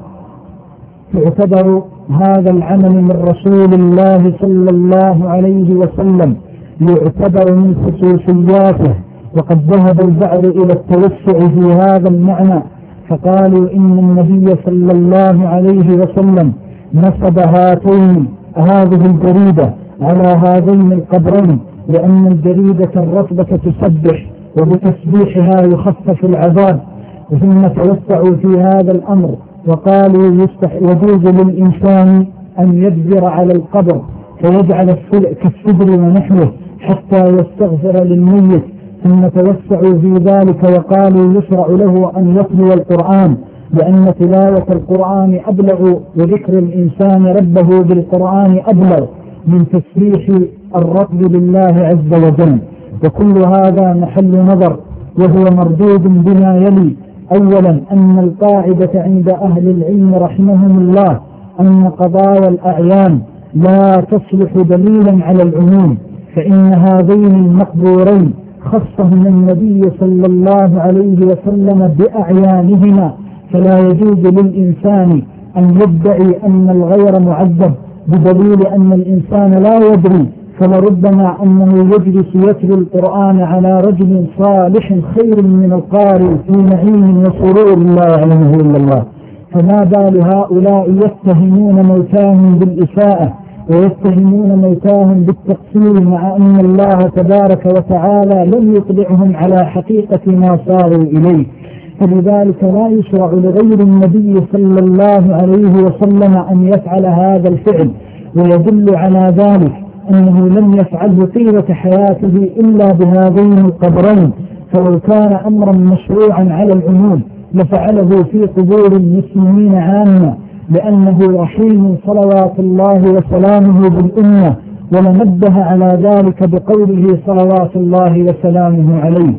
تعتبر هذا العمل من رسول الله صلى الله عليه وسلم يعتبر من خصوصياته، وقد ذهب البعض إلى التوسع في هذا المعنى، فقالوا إن النبي صلى الله عليه وسلم نصب هاتين هذه الجريدة على هذين القبرين، لأن الجريدة الرطبة تسبح، وبتسبيحها يخفف العذاب. ثم توسعوا في هذا الأمر وقالوا يجوز للإنسان أن يبذر على القبر فيجعل كالسدر ونحوه حتى يستغفر للميت. ثم توسعوا في ذلك وقالوا يشرع له أن يتلو القرآن، لأن تلاوة القرآن أبلغ، وذكر الإنسان ربه بالقرآن أبلغ من تسبيح الرب لله عز وجل. وكل هذا محل نظر، وهو مردود بما يلي: أولا أن القاعدة عند أهل العلم رحمهم الله أن قضايا الأعيان لا تصلح دليلا على العموم، فإن هذين المقبورين خصهم النبي صلى الله عليه وسلم بأعيانهما، فلا يجوز للإنسان أن يدعي أن الغير معذب بدليل أن الإنسان لا يدري، فلربما أنه يجلس يتلو القرآن على رجل صالح خير من القارئ في نعيم وسرور لا يعلمه إلا الله. فما بال هؤلاء يتهمون موتاهم بالإساءة ويتهمون موتاهم بالتقصير، مع أن الله تبارك وتعالى لم يطلعهم على حقيقة ما صاروا إليه. فلذلك لا يشرع لغير النبي صلى الله عليه وسلم أن يفعل هذا الفعل، ويدل على ذلك أنه لم يفعله طيلة حياته إلا بهذين القبرين، فلو كان أمرا مشروعا على العموم لفعله في قبور المسلمين عامة، لأنه رحيم صلوات الله وسلامه بالأمة، ولنبه على ذلك بقوله صلوات الله وسلامه عليه.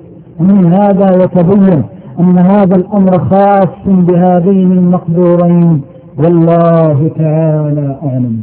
ومن هذا يتبين أن هذا الأمر خاص بهذين المقبورين، والله تعالى أعلم.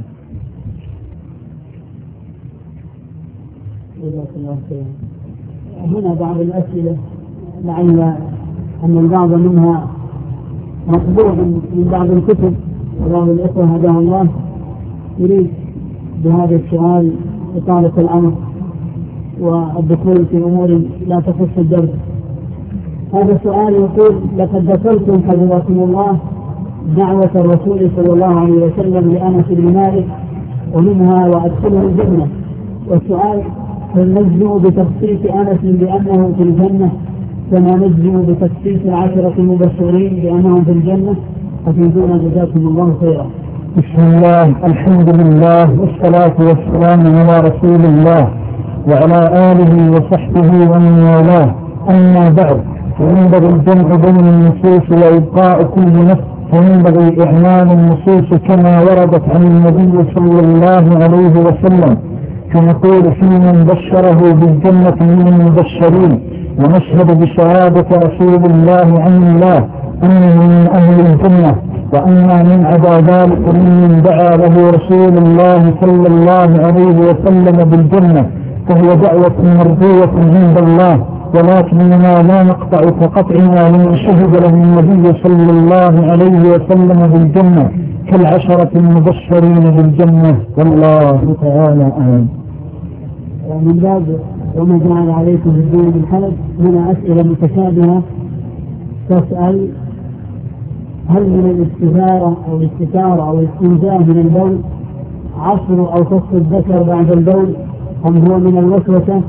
هنا بعض الأسئلة لعل أن البعض منها مطبوع من بعض الكتب، وبعض الإخوة هداه الله يريد بهذا السؤال إطالة الأمر والدخول في أمور لا تخص الدرس. هذا السؤال يقول: لقد ذكرتم حفظكم الله دعوة الرسول صلى الله عليه وسلم لأنس بن مالك ومنها وأدخله الجنة، والسؤال: هل نجزم بتخصيص أنس بأنه في الجنة كما نجزم بتخصيص العشرة المبشرين بأنهم في الجنة؟ أفيدونا جزاكم الله خيرا. بسم الله، الحمد لله، والصلاة والسلام على رسول الله وعلى آله وصحبه ومن والاه. أما بعد، فينبغي الجمع بين النصوص وإبقاء كل نفس، فينبغي إعلان النصوص كما وردت عن النبي صلى الله عليه وسلم، فنقول في من بشره بالجنة من المبشرين، ونشهد بشهادة رسول الله عن الله أنه من أهل الجنة، وأما من عدا ذلك ممن دعا له رسول الله صلى الله عليه وسلم بالجنة، فهو دعوة مرضية عند الله، ولكننا لا نقطع كقطعنا لمن شهد له النبي صلى الله عليه وسلم بالجنة كالعشرة المبشرين بالجنة، والله تعالى أعلم. ومن باب وما جعل عليكم في الدين من حرج، هنا أسئلة متشابهة تسأل: هل من الاستثارة أو الاستثارة أو الاستنزاء من البول عصر أو قص الذكر بعد البول، أم هو من الوسوسة؟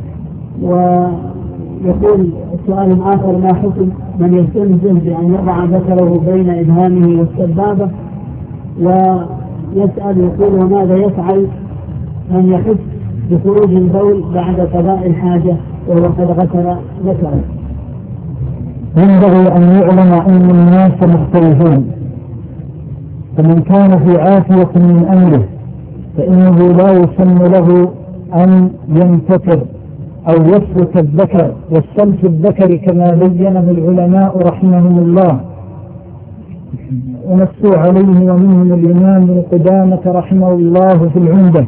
ويقول سؤال آخر: ما حكم من يستنزه بأن يضع ذكره بين إبهامه والسبابة؟ ويسأل يقول: وماذا يفعل من يحس بخروج البول بعد قضاء الحاجة وهو قد غسل ذكره؟ ينبغي أن يعلم أن الناس مختلفون، فمن كان في عافية من أمره فإنه لا يسن له أن ينتكر أو يسلك الذكر، والسلك الذكر كما بينه العلماء رحمهم الله ونصوا عليه، ومنهم الإمام ابن قدامة رحمه الله في العمدة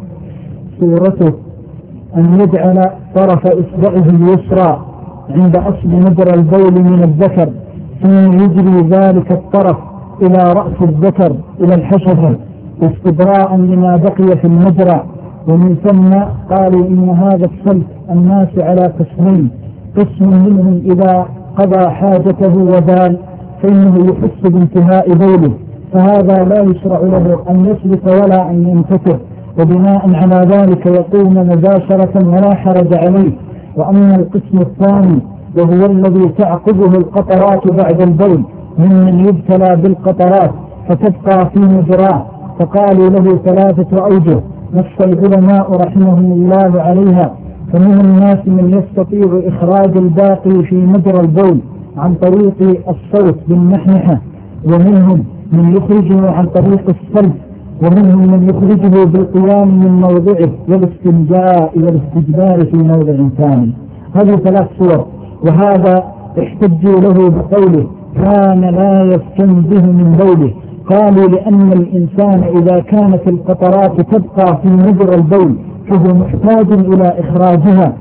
سورته أن يجعل طرف إصبعه اليسرى عند أصل مجرى البول من الذكر، ثم يجري ذلك الطرف إلى رأس الذكر إلى الحشفة استبراء لما بقي في المجرى. ومن ثم قالوا إن هذا السلك الناس على قسمين: قسم منهم إذا قضى حاجته وبال فإنه يحس بانتهاء بوله، فهذا لا يشرع له أن يسلك ولا أن ينفتح، وبناء على ذلك يقوم مباشرة ولا حرج عليه. وأما القسم الثاني وهو الذي تعقبه القطرات بعد البول ممن يبتلى بالقطرات فتبقى في مجراه، فقالوا له ثلاثة أوجه نص العلماء رحمهم الله عليها. فمن الناس من يستطيع إخراج الباقي في مجرى البول عن طريق الصوت بالنحنحة، ومنهم من يخرجه عن طريق السلب، ومنهم من يخرجه بالقيام من موضعه والاستنجاء والاستجبار في موضع ثاني. هذه ثلاث صور، وهذا احتجوا له بقوله كان لا يستنزه من بوله. قالوا لأن الإنسان إذا كانت القطرات تبقى في مجرى البول فهو محتاج إلى إخراجها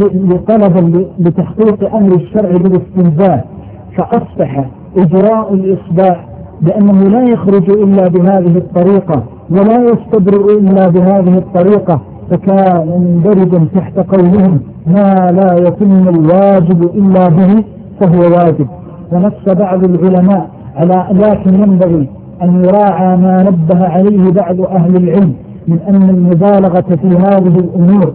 لطلبا لتحقيق أمر الشرع بالاستنزاه، فأصبح إجراء الإصباح بأنه لا يخرج إلا بهذه الطريقة ولا يستبرئ إلا بهذه الطريقة، فكان مندرجا تحت قولهم ما لا يتم الواجب إلا به فهو واجب. ونص بعض العلماء على لكن ينبغي أن يراعى ما نبه عليه بعض أهل العلم من أن المبالغة في هذه الأمور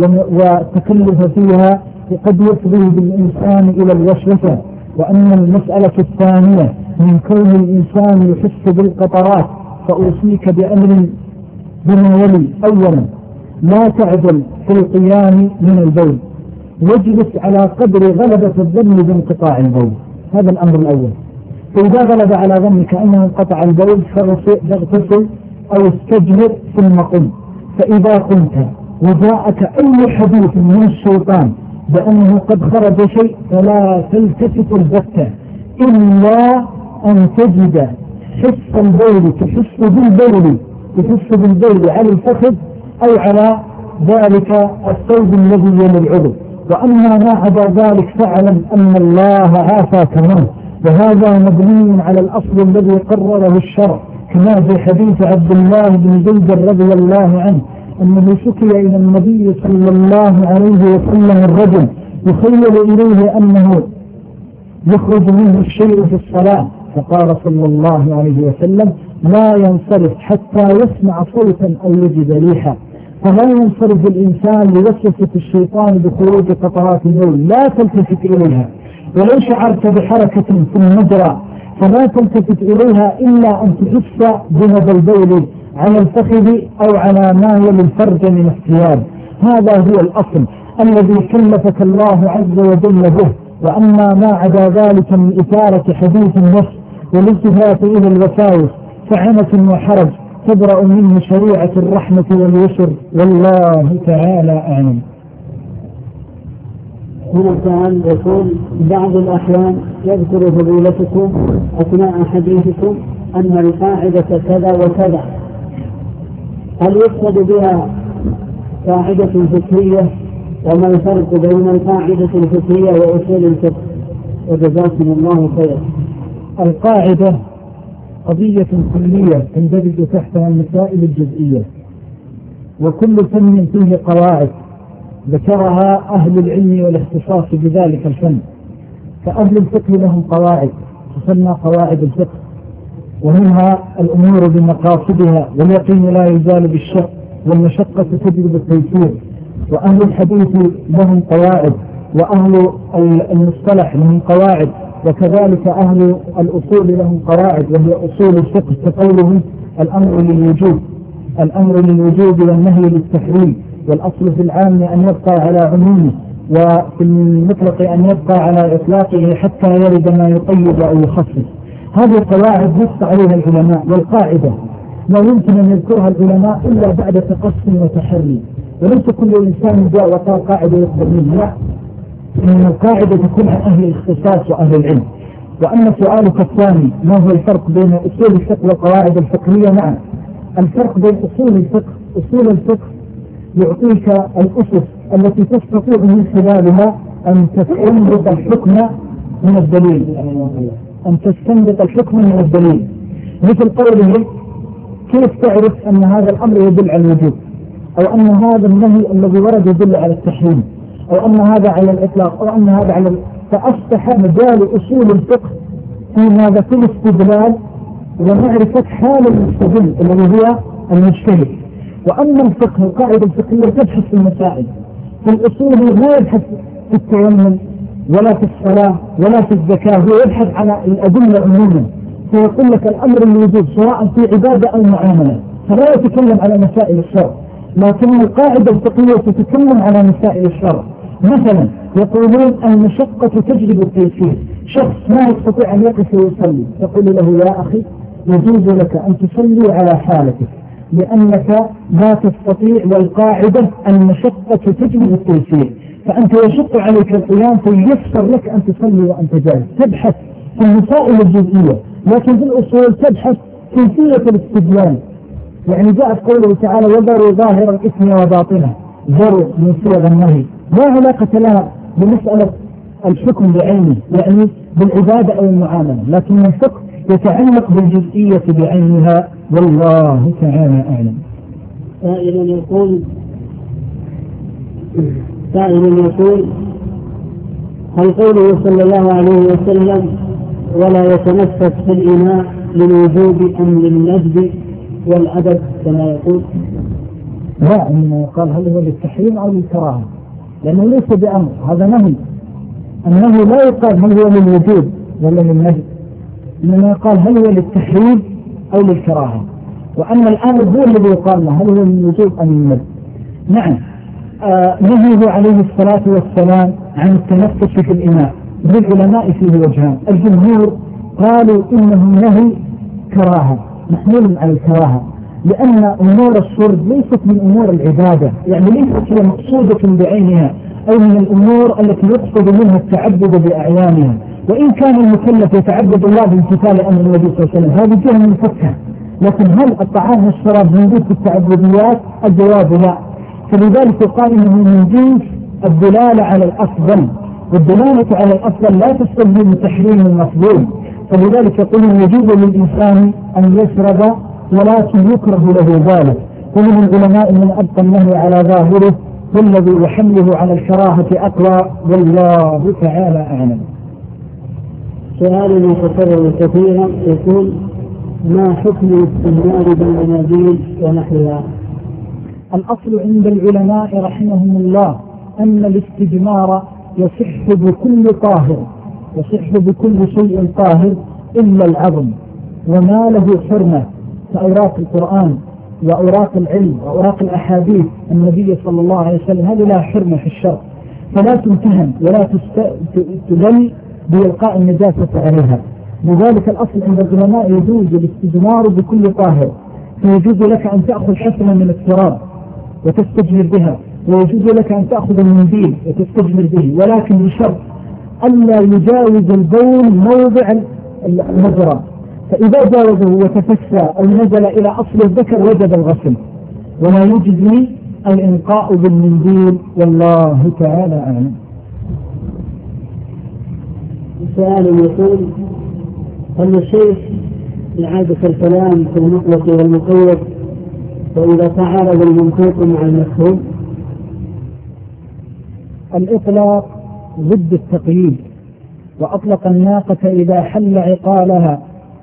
والتكلف فيها قد يفضي بالإنسان إلى الوسوسة. وأن المسألة الثانية من كون الإنسان يحس بالقطرات فأوصيك بأمر بما يلي: أولا لا تعجل في القيام من البول، واجلس على قدر غلبة الظن بانقطاع البول، هذا الأمر الأول. فإذا غلب على ظنك أنه انقطع البول فاغتسل أو استجمر ثم قم. فإذا قمت وجاءك أي حديث من الشيطان بأنه قد خرج شيء فلا تلتفت البتة إلا أن تجد حس البول، تحس بالبول تحس بالبول على الفخذ أو على ذلك الثوب الذي يلي العضو. وأما ما عدا ذلك فاعلم أن الله عافاك منه، وهذا مبني على الأصل الذي قرره الشرع، كما في حديث عبد الله بن زيد رضي الله عنه أنه شكي إلى النبي صلى الله عليه وسلم الرجل يخيل إليه أنه يخرج منه الشيء في الصلاة، فقال صلى الله عليه وسلم لا ينصرف حتى يسمع صوتا أو يجد ريحا. فلا ينصرف الإنسان لوسوسة الشيطان بخروج قطرات البول، لا تلتفت إليها. ولو شعرت بحركة في المجرى فلا تلتفت إليها إلا أن تحس بنبض البول على الفخذ أو على ما يلي الفرج من الثياب. هذا هو الأصل الذي كلفك الله عز وجل به. وأما ما عدا ذلك من إثارة حديث النفس والالتفات إلى الوساوس فعنة وحرج تبرأ منه شريعة الرحمة واليسر، والله تعالى أعلم. هنا سؤال يقول: بعض الأحيان يذكر فضيلتكم أثناء حديثكم أن القاعدة كذا وكذا، هل يقصد بها قاعدة فكرية؟ وما الفرق بين القاعدة الفكرية وأصول الفقه؟ وجزاكم الله خيرا. القاعدة قضية كلية تندرج تحتها المسائل الجزئية، وكل فن فيه قواعد ذكرها أهل العلم والاختصاص بذلك الفن. فأهل الفقه لهم قواعد تسمى قواعد الفقه، ومنها الأمور بمقاصدها، واليقين لا يزال بالشك، والمشقة تجلب التيسير. وأهل الحديث لهم قواعد، وأهل المصطلح لهم قواعد، وكذلك أهل الأصول لهم قواعد وهي أصول الفقه، كقولهم الأمر للوجوب الأمر للوجوب والنهي للتحريم، والأصل في العام أن يبقى على عمومه، وفي المطلق أن يبقى على إطلاقه حتى يرد ما يقيد أو يخصص. هذه القواعد نص عليها العلماء، والقاعدة لا يمكن أن يذكرها العلماء إلا بعد تقسم وتحري، وليس كل إنسان جاء وقال قاعدة يقبل منها، لا، إن القاعدة تكون عن أهل الاختصاص وأهل العلم. وأما سؤالك الثاني ما هو الفرق بين أصول الفقه والقواعد الفقهية؟ نعم، الفرق بين أصول الفقه، أصول الفقه يعطيك الأسس التي تستطيع من خلالها أن تستنبط الحكم من الدليل، أن تستنبط الحكم من الدليل. مثل قوله كيف تعرف أن هذا الأمر يدل على الوجوب، أو أن هذا النهي الذي ورد يدل على التحريم، أو أن هذا على الإطلاق، أو أن هذا على ال... فأصبح مجال أصول الفقه في ماذا؟ في الاستدلال ومعرفة حال المستدل الذي هو المجتهد. وأما الفقه القاعدة الفقهية تبحث في المسائل، في الأصول لا يبحث في التيمم ولا في الصلاة ولا في الزكاة، هو يبحث على الأدلة عموما، فيقول لك الأمر الوجوب سواء في عبادة أو معاملة، فلا يتكلم على مسائل الشرع. لكن القاعدة الفقهية تتكلم على مسائل الشرع. مثلا يقولون المشقة تجلب التيسير، شخص ما يستطيع أن يقف ويصلي تقول له يا أخي يجوز لك أن تصلي على حالتك لأنك لا تستطيع، والقاعدة المشقة تجلب التيسير، فأنت يشق عليك القيام فييسر لك أن تصلي وأنت جالس. تبحث في المسائل الجزئية، لكن في الأصول تبحث كيفية الاستدلال. يعني جاءت قوله تعالى وذروا ظاهر الإثم وباطنه، ذروا من صيغ النهي، لا علاقة لها بمسألة الحكم بعينه يعني بالعبادة أو المعاملة، لكن الفقه يتعلق بالجزئية بعينها، والله تعالى أعلم. سائل يقول سائل يقول هل قوله صلى الله عليه وسلم ولا يتنفس في الإناء للوجوب أم للندب والأدب كما يقول؟ لا، إنه قال هل هو للتحريم أو للكراهة، لأنه ليس بأمر، هذا نهي. النهي لا يقال هل هو للوجوب ولا للنهي، إنما قال هل هو للتحريم أو للكراهة. وأما الأمر هو الذي يقال له هل هو للوجوب أم للنهي. نعم، آه نهيه عليه الصلاة والسلام عن التنفس في الإناء للعلماء فيه وجهان. الجمهور قالوا إنه نهي كراهة، محمول على الكراهة، لأن أمور الشرب ليست من أمور العبادة، يعني ليست هي مقصودة بعينها أو من الأمور التي يقصد منها التعبد بأعيانها، وإن كان المكلف يتعبد الله بامتثال أمر النبي صلى الله عليه وسلم هذه جهة منفكة. لكن هل الطعام والشراب موجود في التعبديات؟ الجواب لا. فلذلك قال إنه من جنس الدلالة على الأفضل، والدلالة على الأفضل لا تستلزم تحريم المفضول، فلذلك يقول يجوز للإنسان أن يشرب ولكن يكره له ذلك. ومن العلماء من أبقى النهي على ظاهره والذي يحمله على الكراهة أقوى، والله تعالى أعلم. سؤال متكرر كثيرا يقول ما حكم الاستجمار بالمناديل ونحوها؟ الأصل عند العلماء رحمهم الله أن الاستجمار يصح بكل طاهر، يصح بكل شيء طاهر إلا العظم وما له حرمة كأوراق القرآن وأوراق العلم وأوراق الأحاديث النبي صلى الله عليه وسلم، هذه لا حرمة في الشرع، فلا تمتهن ولا تدل بإلقاء النجاسة عليها. لذلك الأصل عند العلماء يجوز الاستجمار بكل طاهر، فيجوز لك أن تأخذ حسنة من التراب وتستجمر بها، ويجوز لك أن تأخذ المنديل وتستجمر به، ولكن بشرط ألا يجاوز البول موضع المجرى، فإذا جاوزه وتفسى أو نزل إلى أصل الذكر وجب الغسل، ولا يجزي الإنقاء بالمنديل، والله تعالى أعلم. سؤال يقول هل الشيخ إعادة الكلام في المطلق والمقيد وإذا تعارض المنطوق مع المفهوم؟ الإطلاق ضد التقييد، وأطلق الناقة إذا حل عقالها.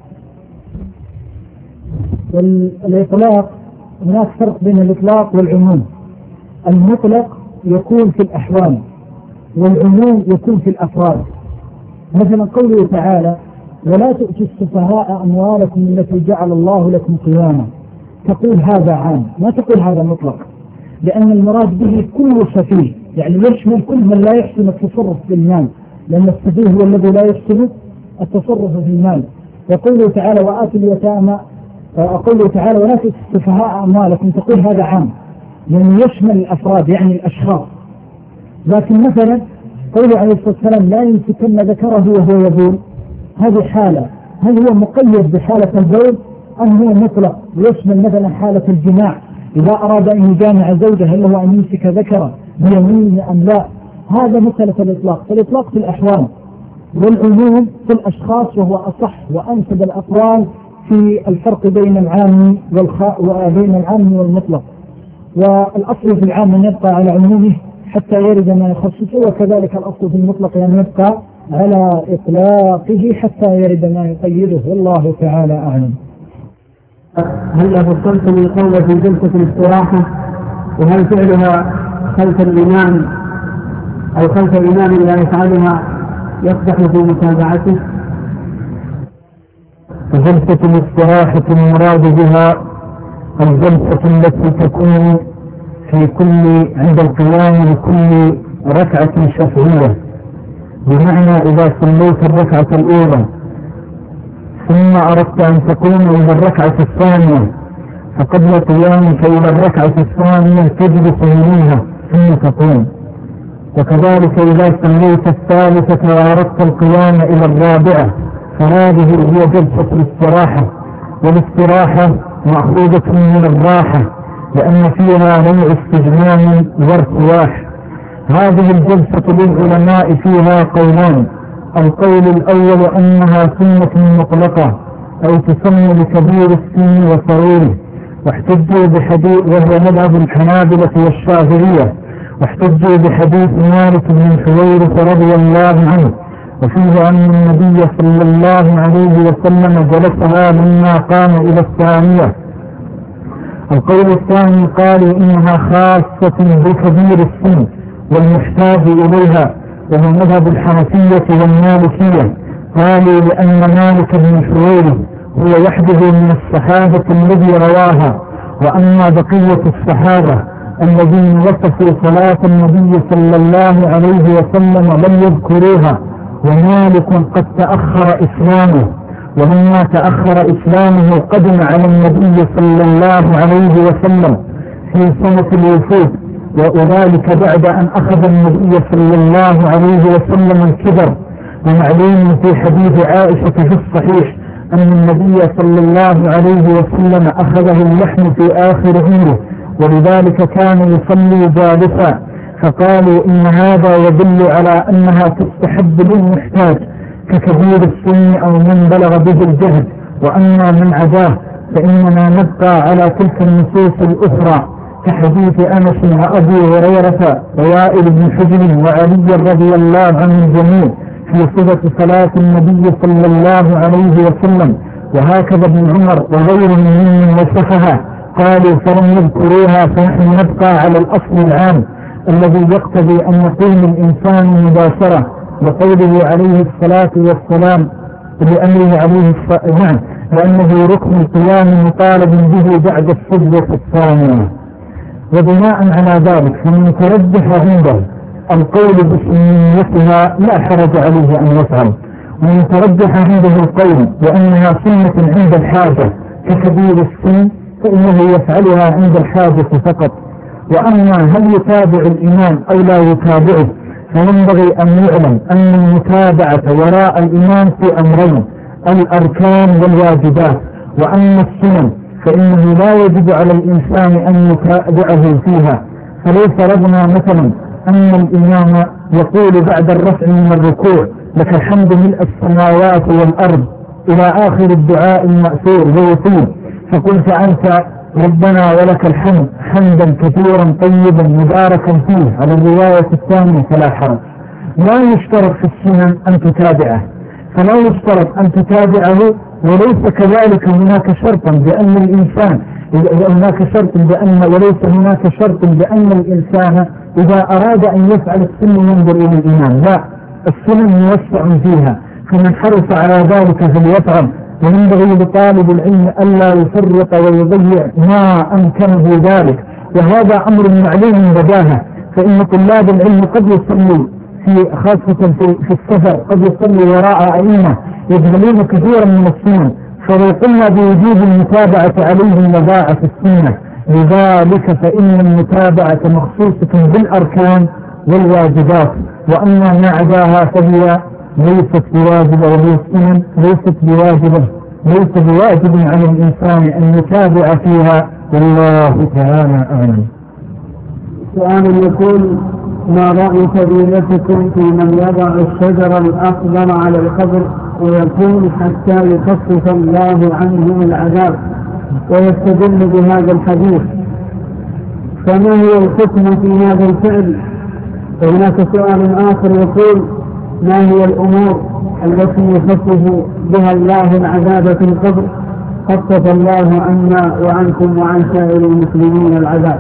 والإطلاق هناك فرق بين الإطلاق والعموم. المطلق يكون في الأحوال والعموم يكون في الأفراد. مثلا قوله تعالى ولا تؤتوا السفهاء أموالكم التي جعل الله لكم قياما، تقول هذا عام، ما تقول هذا مطلق، لأن المراد به كل سفيه، يعني يشمل كل من لا يحسن التصرف في المال، لأن السفيه هو الذي لا يحسن التصرف في المال. وقوله تعالى وآتوا اليتامى، أقوله تعالى ولا تؤتوا السفهاء أموالكم، تقول هذا عام، يعني يشمل الأفراد يعني الأشخاص. لكن مثلا قوله عليه الصلاة والسلام لا يمسكن ذكره وهو يبول، هذه حالة، هل هو مقيد بحالة البول أم هو مطلق يشمل مثلا حالة الجماع؟ إذا أراد أن يجامع زوجه هل هو أن يمسك ذكره بيمينه أم لا؟ هذا مسألة الإطلاق. فالإطلاق في الأحوال والعموم في الأشخاص، وهو أصح وأنسب الأقوال في الفرق بين العام والخاء وبين العام والمطلق. والأصل في العام أن يبقى على عمومه حتى يرد ما يخصصه، وكذلك الأصل في المطلق أن يبقى على إطلاقه حتى يرد ما يقيده، والله تعالى أعلم. هل فصلت من قول في جلسة الاستراحة، وهل فعلها خلف الإمام أو خلف الإمام لا يفعلها يقدح في متابعته؟ جلسة الاستراحة المراد بها الجلسة التي تكون في كل عند القيام لكل ركعة شفعية، بمعنى إذا صليت الركعة الأولى ثم أردت أن تقوم إلى الركعة الثانية، فقبل قيامك إلى الركعة الثانية تجلس إليها ثم تقوم. وكذلك إذا صليت الثالثة وأردت القيام إلى الرابعة فهذه هي جلسة الاستراحة. والاستراحة مأخوذة من الراحة لأن فيها نوع استجمام وارتواح. هذه الجلسة للعلماء فيها قولان: القول الأول أنها سنة مطلقة أو تسمى لكبير السن وصغيره، واحتجوا بحديث وهو مذهب الحنابلة والشافعية، واحتجوا بحديث مالك بن حويرث رضي الله عنه، وفيه أن النبي صلى الله عليه وسلم جلسها لما قام إلى الثانية. القول الثاني قالوا إنها خاصة بكبير السن والمحتاج إليها، وهو مذهب الحنفية والمالكية. قالوا لأن مالك بن حويرث هو وحده من الصحابة الذي رواها، وأما بقية الصحابة الذين وصفوا صلاة النبي صلى الله عليه وسلم لم يذكروها. ومالك قد تأخر إسلامه، ولما تأخر إسلامه قدم على النبي صلى الله عليه وسلم في سنة الوفود، وذلك بعد أن أخذ النبي صلى الله عليه وسلم الكبر. ومعلوم في حديث عائشة في الصحيح أن النبي صلى الله عليه وسلم أخذه اللحم في آخر عمره، ولذلك كان يصلي جالسا. فقالوا إن هذا يدل على أنها تستحب للمحتاج ككبير السن أو من بلغ به الجهد. وأما من عداه فإننا نبقى على تلك النصوص الأخرى كحديث أنس وأبي هريرة ووائل بن حجر وعلي رضي الله عنه الجميع في صفة صلاة النبي صلى الله عليه وسلم. وهكذا ابن عمر وغيرهم ممن وصفها قالوا فلم يذكروها، فنحن نبقى على الأصل العام الذي يقتضي أن يقوم الإنسان مباشرة، وقوله عليه الصلاة والسلام لأمره عليه الصلاة نعم لأنه ركن القيام مطالب به بعد السجدة الثانية. وبناء على ذلك فمن ترجح عنده القول بسنيتها لا حرج عليه أن يفعل، ومن ترجح عنده القول بأنها سنة عند الحاجة ككبير السن فإنه يفعلها عند الحاجة فقط. وأما هل يتابع الإمام أو لا يتابعه فينبغي أن يعلم أن المتابعة وراء الإمام في أمرين: الأركان والواجبات. وأما السنن فإنه لا يجب على الإنسان أن يتابعه فيها. فلو فرضنا مثلا أن الإمام يقول بعد الرفع من الركوع لك الحمد ملء السماوات والأرض إلى آخر الدعاء المأثور ويطيل، فقل فأنت ربنا ولك الحمد حمدا كثيرا طيبا مباركا فيه على الرواية الثانية فلا حرج. لا يشترط في السنن أن تتابعه، فلا يشترط أن تتابعه، وليس كذلك هناك شرطا بأن الإنسان هناك شرط بأن وليس هناك شرط بأن الإنسان إذا أراد أن يفعل السنة ينظر إلى الإمام. لا، السنن موسع فيها، فمن حرص على ذلك فليفعل. وينبغي لطالب العلم ألا يفرط ويضيع ما أمكنه ذلك، وهذا أمر معلوم بداهة. فإن طلاب العلم قد يصلوا في خاصة في, في السفر قد يصلوا وراء أئمة يجهلون كثيرا من السنن، فلو قلنا بوجوب المتابعة عليهم لضاعت السنة. لذلك فإن المتابعة مخصوصة بالأركان والواجبات، وأما ما عداها فهي ليست بواجبة، وهي السنن ليست بواجبة ليس بواجب على الإنسان أن يتابع فيها، والله تعالى أعلم. سؤال يقول: ما رأي فضيلتكم في من يضع الشجر الأخضر على القبر ويقول حتى يخفف الله عنه العذاب، ويستدل بهذا الحديث، فما هو الحكم في هذا الفعل؟ وهناك سؤال آخر يقول: ما هي الأمور التي يخفف بها الله العذاب في القبر؟ خفف الله عنا وعنكم وعن سائر المسلمين العذاب.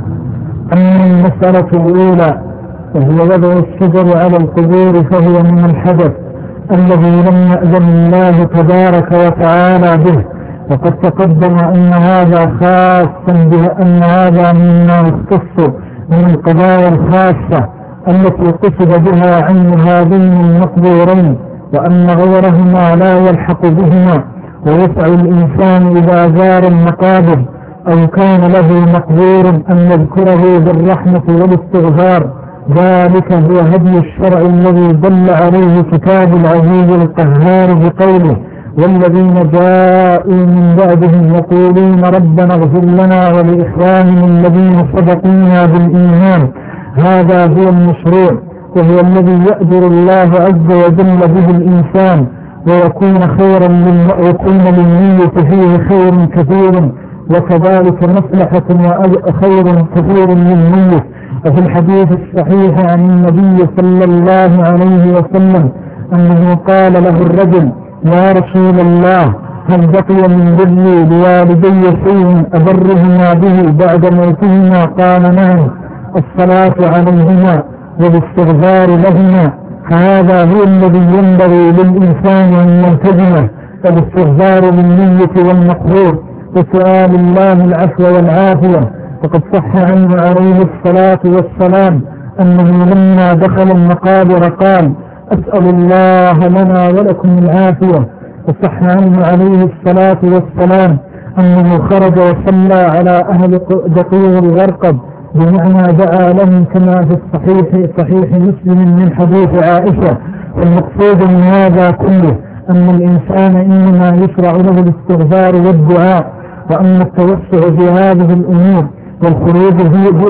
أما المسألة الأولى وهي وضع الشجر على القبور فهو من الحدث الذي لم يأذن الله تبارك وتعالى به، وقد تقدم أن هذا خاص به، أن هذا مما يختص من القضايا الخاصة التي قصد بها عن هذين المقبورين، وأن غيرهما لا يلحق بهما. ويسع الإنسان إذا زار المقابر أو كان له مقبور أن يذكره بالرحمة والاستغفار، ذلك هو هدي الشرع الذي دل عليه كتاب العزيز القهار بقوله: والذين جاءوا من بعدهم يقولون ربنا اغفر لنا ولإخواننا الذين سبقونا بالإيمان. هذا هو المشروع، وهو الذي يأجر الله عز وجل به الإنسان، ويكون خيرا ويكون للنية فيه خير كثير، وكذلك مصلحة وخير كثير للنية. وفي الحديث الصحيح عن النبي صلى الله عليه وسلم أنه قال له الرجل: يا رسول الله، هل بقي من بري لوالدي شيء أبرهما به بعد موتهما؟ قال: نعم، الصلاة عليهما والاستغفار لهما. هذا هو الذي ينبغي للإنسان أن يلتزمه، الاستغفار للنية والمقبور وسؤال الله العفو والعافية. وقد صح عنه عليه الصلاة والسلام أنه لما دخل المقابر قال: أسأل الله لنا ولكم العافية. وصح عنه عليه الصلاة والسلام أنه خرج وصلى على أهل دقيق الغرقد، بمعنى دعا لهم، كما في الصحيح صحيح مسلم من حديث عائشة. والمقصود من هذا كله أن الإنسان إنما يشرع له الاستغفار والدعاء، وأما التوسع في هذه الأمور والخروج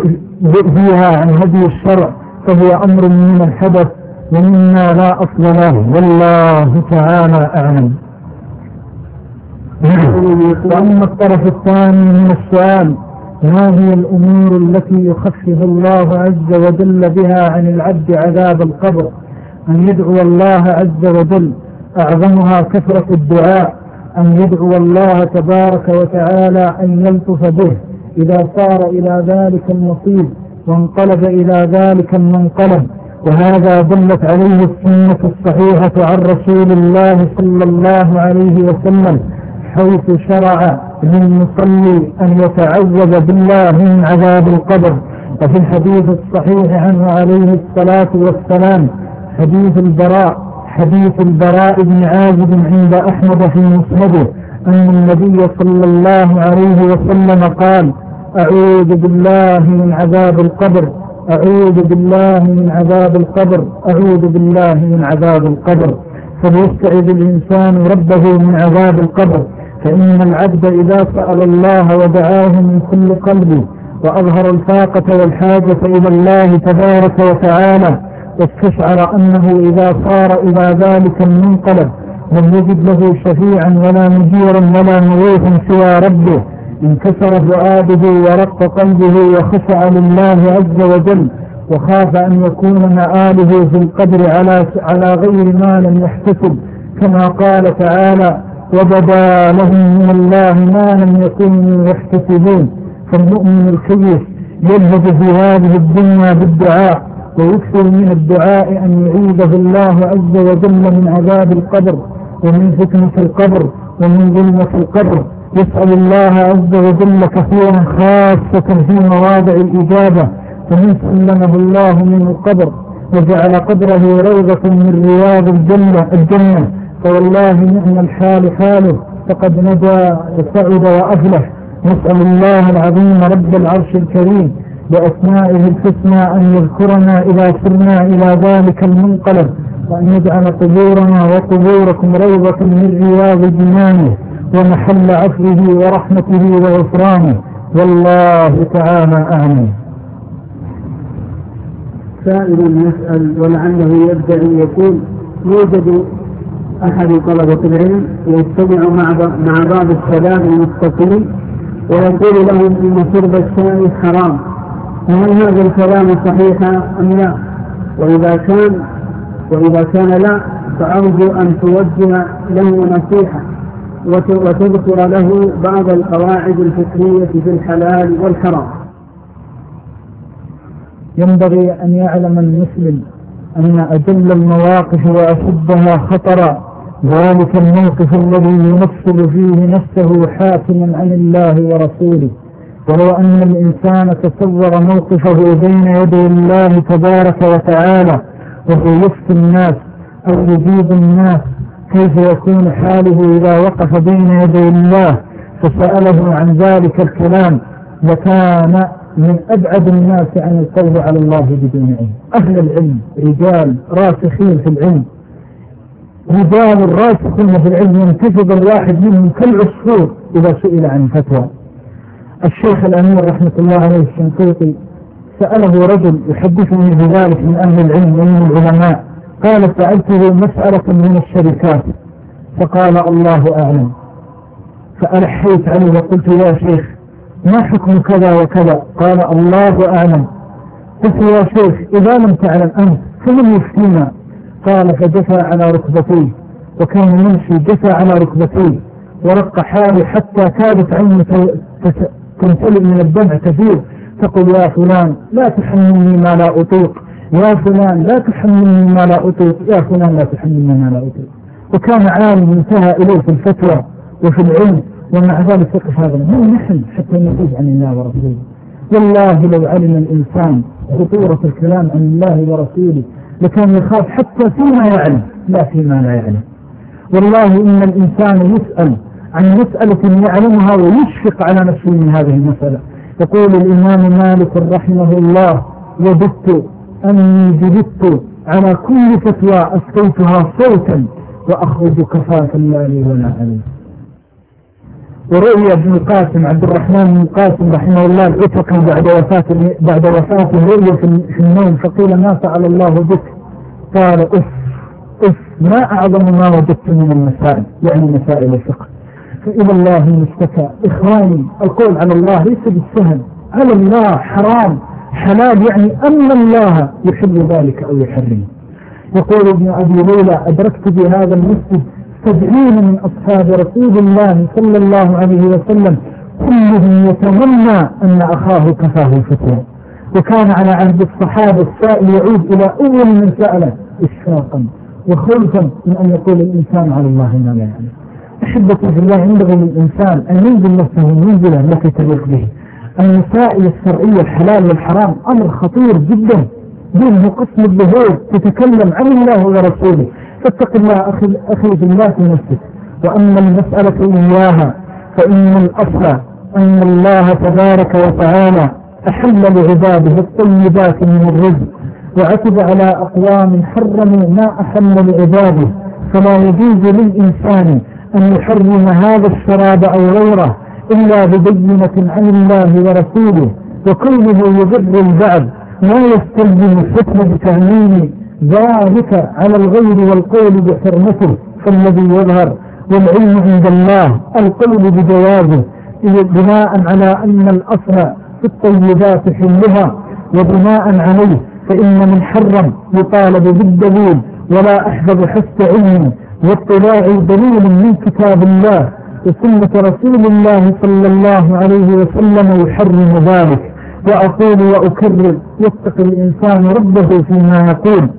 فيها عن هدي الشرع فهو أمر من الحدث ومما لا أصل له، والله تعالى أعلم. وأما الطرف الثاني من السؤال: ما هي الأمور التي يخفف الله عز وجل بها عن العبد عذاب القبر؟ أن يدعو الله عز وجل، أعظمها كثرة الدعاء، أن يدعو الله تبارك وتعالى أن يلطف به إذا صار إلى ذلك النصيب وانقلب إلى ذلك المنقلب. وهذا دلت عليه السنة الصحيحة عن رسول الله صلى الله عليه وسلم، حيث شرع للمصلي أن يتعوذ بالله من عذاب القبر. وفي الحديث الصحيح عنه عليه الصلاة والسلام حديث البراء حديث البراء بن عازب عند أحمد في مسنده أن النبي صلى الله عليه وسلم قال: أعوذ بالله من عذاب القبر، أعوذ بالله من عذاب القبر، أعوذ بالله من عذاب القبر. فليستعذ الإنسان ربه من عذاب القبر، فإن العبد إذا سأل الله ودعاه من كل قلبه وأظهر الفاقة والحاجة إلى الله تبارك وتعالى، واستشعر أنه إذا صار إلى ذلك المنقلب لم يجد له شفيعا ولا مجيرا ولا مغيثا سوى ربه، انكسر فؤاده ورق قلبه وخشع لله عز وجل، وخاف أن يكون مآله في القبر على على غير ما لم يحتسب، كما قال تعالى: وبدا لهم من الله ما لم يكونوا يحتسبون. فالمؤمن الكيس يلهج في هذه الدنيا بالدعاء، ويكثر من الدعاء أن يعيذه الله عز وجل من عذاب القبر ومن فتنة القبر ومن ظلمة القبر. يسأل الله عز وجل كثيرا خاصة في مواضع الإجابة، فمن سلمه الله من القبر وجعل قبره روضة من رياض الجنة, الجنة فوالله نعم الحال حاله، فقد نجا وسعد وأفلح. نسأل الله العظيم رب العرش الكريم بأسمائه الحسنى أن يذكرنا إذا سرنا إلى ذلك المنقلب، وأن يجعل قبورنا وقبوركم روضة من رياض جنانه ومحل عفوه ورحمته وغفرانه، والله تعالى أعلم. سائل يسأل ولعله يبدأ أن يقول: يوجد أحد طلبة العلم يجتمع مع بعض الشباب المستقيم ويقول لهم إن شرب الشاي حرام، فهل هذا الكلام صحيح أم لا؟ وإذا كان وإذا كان لا، فأرجو أن توجه له نصيحة وتذكر له بعض القواعد الفكرية في الحلال والحرام. ينبغي أن يعلم المسلم أن أجل المواقف وأشدها خطرا ذلك الموقف الذي ينفذ فيه نفسه حاكما عن الله ورسوله. ولو أن الإنسان تصور موقفه بين يدي الله تبارك وتعالى وهو يفتي الناس أو يجيب الناس كيف يكون حاله إذا وقف بين يدي الله فسأله عن ذلك الكلام لكان من أبعد الناس عن القول على الله بدون علم. أهل العلم رجال راسخين في العلم، رجال الراسخين في العلم ينتفض الواحد منهم كالعصفور إذا سئل عن فتوى. الشيخ الأمير رحمة الله عليه الشنقيطي سأله رجل يحدثني بذلك من أهل العلم ومن العلماء، قال: سألته مسألة من الشركات فقال: الله أعلم. فألحيت عليه وقلت: يا شيخ ما حكم كذا وكذا؟ قال: الله أعلم. قلت: يا شيخ إذا لم تعلم أنت فمن يفتينا؟ قال: فجفى على ركبتيه، وكان يمشي جفى على ركبتيه ورق حاله حتى كادت عينه تمتلئ من الدمع تفيض، تقول: يا فلان لا تحملني ما لا أطيق، يا فلان لا تحملني ما لا أطيق، يا فلان لا تحملني ما لا أطيق. وكان عالم انتهى إليه في الفتوى وفي العلم، ومع ذلك يقف هذا من نحن حتى نفوز عن الله ورسوله. والله لو علم الإنسان خطورة الكلام عن الله ورسوله لكان يخاف حتى فيما يعلم لا فيما لا يعلم. والله إن الإنسان يسأل عن مسألة يعلمها ويشفق على نفسه من هذه المسألة. يقول الإمام مالك رحمه الله: وددت أني جددت على كل فتوى أسقيتها صوتا وأخرج كفافا لا لي ولا علي. ورؤيا ابن القاسم عبد الرحمن بن القاسم رحمه الله العتق بعد وفاته بعد وفاته رؤيا في النوم، فقيل: ما فعل الله بك؟ قال: أف أف ما أعظم ما وجدت من المسائل، يعني مسائل الفقه. فإلى الله المشتكى. إخواني، القول على الله ليس بالسهل، على الله حرام حلال، يعني أن الله يحل ذلك أو يحرم. يقول ابن أبي ليلى: أدركت بهذا المسجد سبعين من أصحاب رسول الله صلى الله عليه وسلم كلهم يتمنى أن أخاه كفاه الفتوى. وكان على عهد الصحابة السائل يعود إلى أول من سأله إشفاقا وخوفا من أن يقول الإنسان على الله ما لا يعلم. أحبتي في الله، ينبغي للإنسان أن ينزل نفسه منزلا التي تليق به. المسائل الشرعية الحلال والحرام أمر خطير جدا، دينه قسم الظهور تتكلم عن الله ورسوله، فاتق الله أخي, أخي في الله في نفسك. وأما المسألة إياها فإن الأصل أن الله تبارك وتعالى أحل لعباده الطيبات من الرزق، وعتب على أقوام حرموا ما أحل لعباده، فلا يجوز للإنسان أن يحرم هذا الشراب أو غيره إلا ببينة عن الله ورسوله. وكونه يضر البعض لا يستلزم الحكم بتعميم ذلك على الغير والقول بحرمته، فالذي يظهر والعلم عند الله القول بجوازه بناء على أن الأصل في الطيبات حلها، وبناء عليه فإن من حرم يطالب بالدليل ولا أحفظ حسب علم واطلاع دليل من كتاب الله وسنة رسول الله صلى الله عليه وسلم يحرم ذلك. وأقول وأكرر: يتق الإنسان ربه فيما يقول،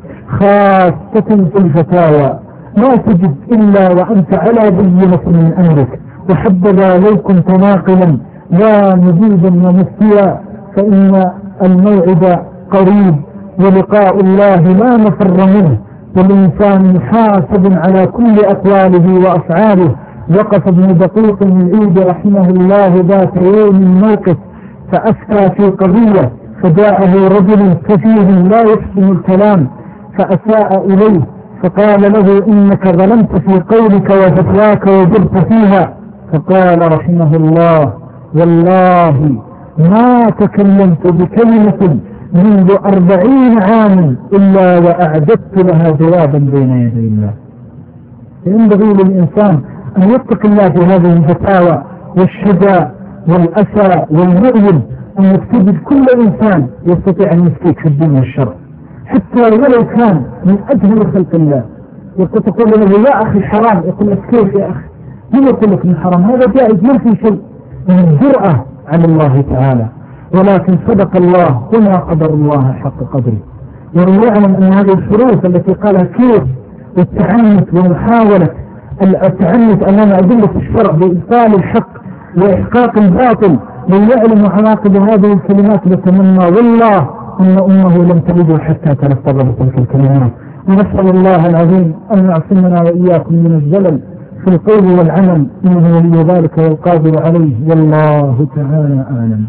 خاصة في الفتاوى ما تجد إلا وأنت على بينة من أمرك، وحبذا لو كنت ناقلا لا مجيدا ومفتيا، فإن الموعد قريب ولقاء الله لا مفر منه، والإنسان محاسب على كل أقواله وأفعاله. وقف ابن دقيق العيد رحمه الله ذات يوم موقف فأفتى في قضية، فجاءه رجل كثير لا يحسن الكلام فأساء إليه فقال له إنك ظلمت في قولك وفتواك وجرت فيها. فقال رحمه الله والله ما تكلمت بكلمة منذ أربعين عاما إلا وأعددت لها جوابا بين يدي الله. ينبغي للإنسان أن يتق الله في هذه الفتاوى والشجاع والأسى والمؤمن، أن يستجد كل إنسان يستطيع أن يفتيك في الدين والشرع حتى ولو كان من أجهل خلق الله. وتقول له يا أخي حرام، يقول لك كيف يا أخي؟ من يقول لك من حرام؟ هذا جائز، ما في شيء من الجرأة على الله تعالى. ولكن صدق الله وما قدر الله حق قدره. ويعلم أن هذه الشروط التي قالها كيف والتعنت ومحاولة التعنت أمام أدلة الشرع بإبطال الحق وإحقاق الباطل، ويعلم عواقب هذه الكلمات لتمنى والله أن أمه لم تلده حتى تلفظ بتلك الكلمات. ونسأل الله العظيم أن يعصمنا وإياكم من الزلل في القول والعمل، إنه ولي ذلك والقادر عليه، والله تعالى أعلم.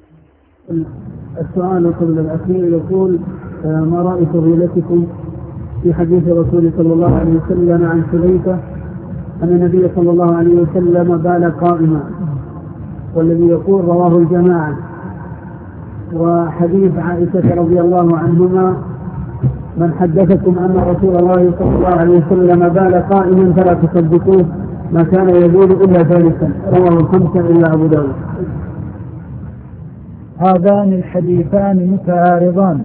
السؤال قبل الأخير يقول: ما رأي فضيلتكم في حديث رسول صلى الله عليه وسلم عن حذيفة أن النبي صلى الله عليه وسلم بال قائما، والذي يقول رواه الجماعة، وحديث عائشة رضي الله عنهما: من حدثكم أن رسول الله صلى الله عليه وسلم بال قائما فلا تصدقوه، ما كان يقول إلا ذلك، رواه الخمسة إلا أبو داود. هذان الحديثان متعارضان،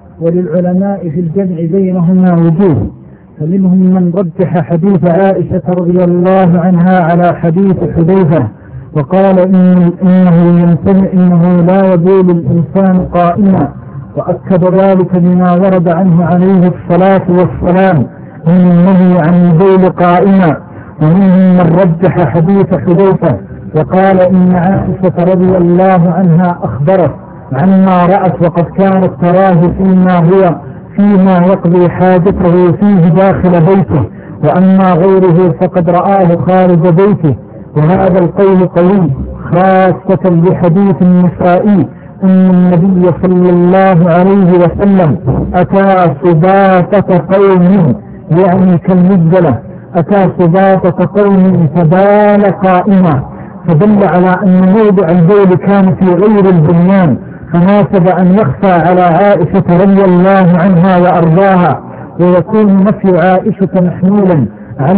وللعلماء في الجمع بينهما وجوه، فمنهم من رجح حديث عائشة رضي الله عنها على حديث حذيفة وقال إن إنه ينتبه إنه لا يبول الإنسان قائما، وأكد ذلك بما ورد عنه عليه الصلاة والسلام من النهي عن البول قائما. ومنهم من رجح حديث حذيفة وقال إن عائشة رضي الله عنها أخبرت عما رأت وقد كانت تراه فيما هو فيما يقضي حاجته فيه داخل بيته، وأما غيره فقد رآه خارج بيته. وهذا القول قوي خاصة بحديث النسائي أن النبي صلى الله عليه وسلم أتى سباطة قوم، يعني كالمجدلة، أتى سباطة قوم فبال قائما، فدل على أن موضع البول كان في غير البنيان، فناسب أن يخفى على عائشة رضي الله عنها وأرضاها، ويكون نفي عائشة محمولا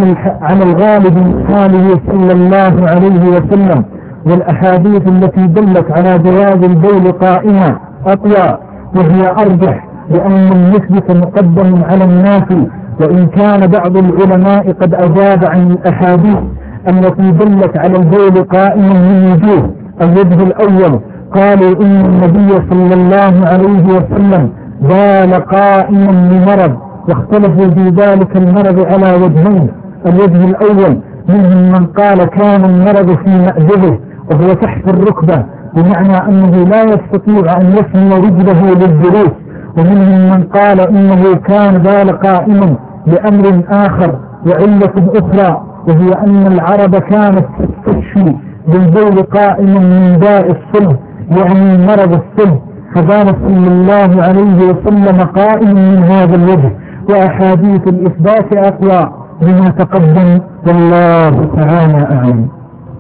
على الغالب من حاله صلى الله عليه وسلم. والأحاديث التي دلت على جواز البول قائما أطوى وهي أرجح، لأن المثبت مقدم على النافي، وإن كان بعض العلماء قد أجاب عن الأحاديث التي دلت على البول قائما من وجوه. الوجه الأول قالوا إن النبي صلى الله عليه وسلم بال قائما لمرض، واختلفوا في ذلك المرض على وجهين. الوجه الأول منهم من قال كان المرض في مأزله وهو تحت الركبة، بمعنى أنه لا يستطيع أن يسمي رجله للجلوس. ومنهم من قال إنه كان بال قائما لأمر آخر وعلة أخرى، وهي أن العرب كانت تستشفي بالبول قائما من داء الصلب، يعني مرض الصلب، فبال صلى الله عليه وسلم قائما من هذا الوجه. وأحاديث الإثبات أقوى بما تقدم، والله تعالى أعلم.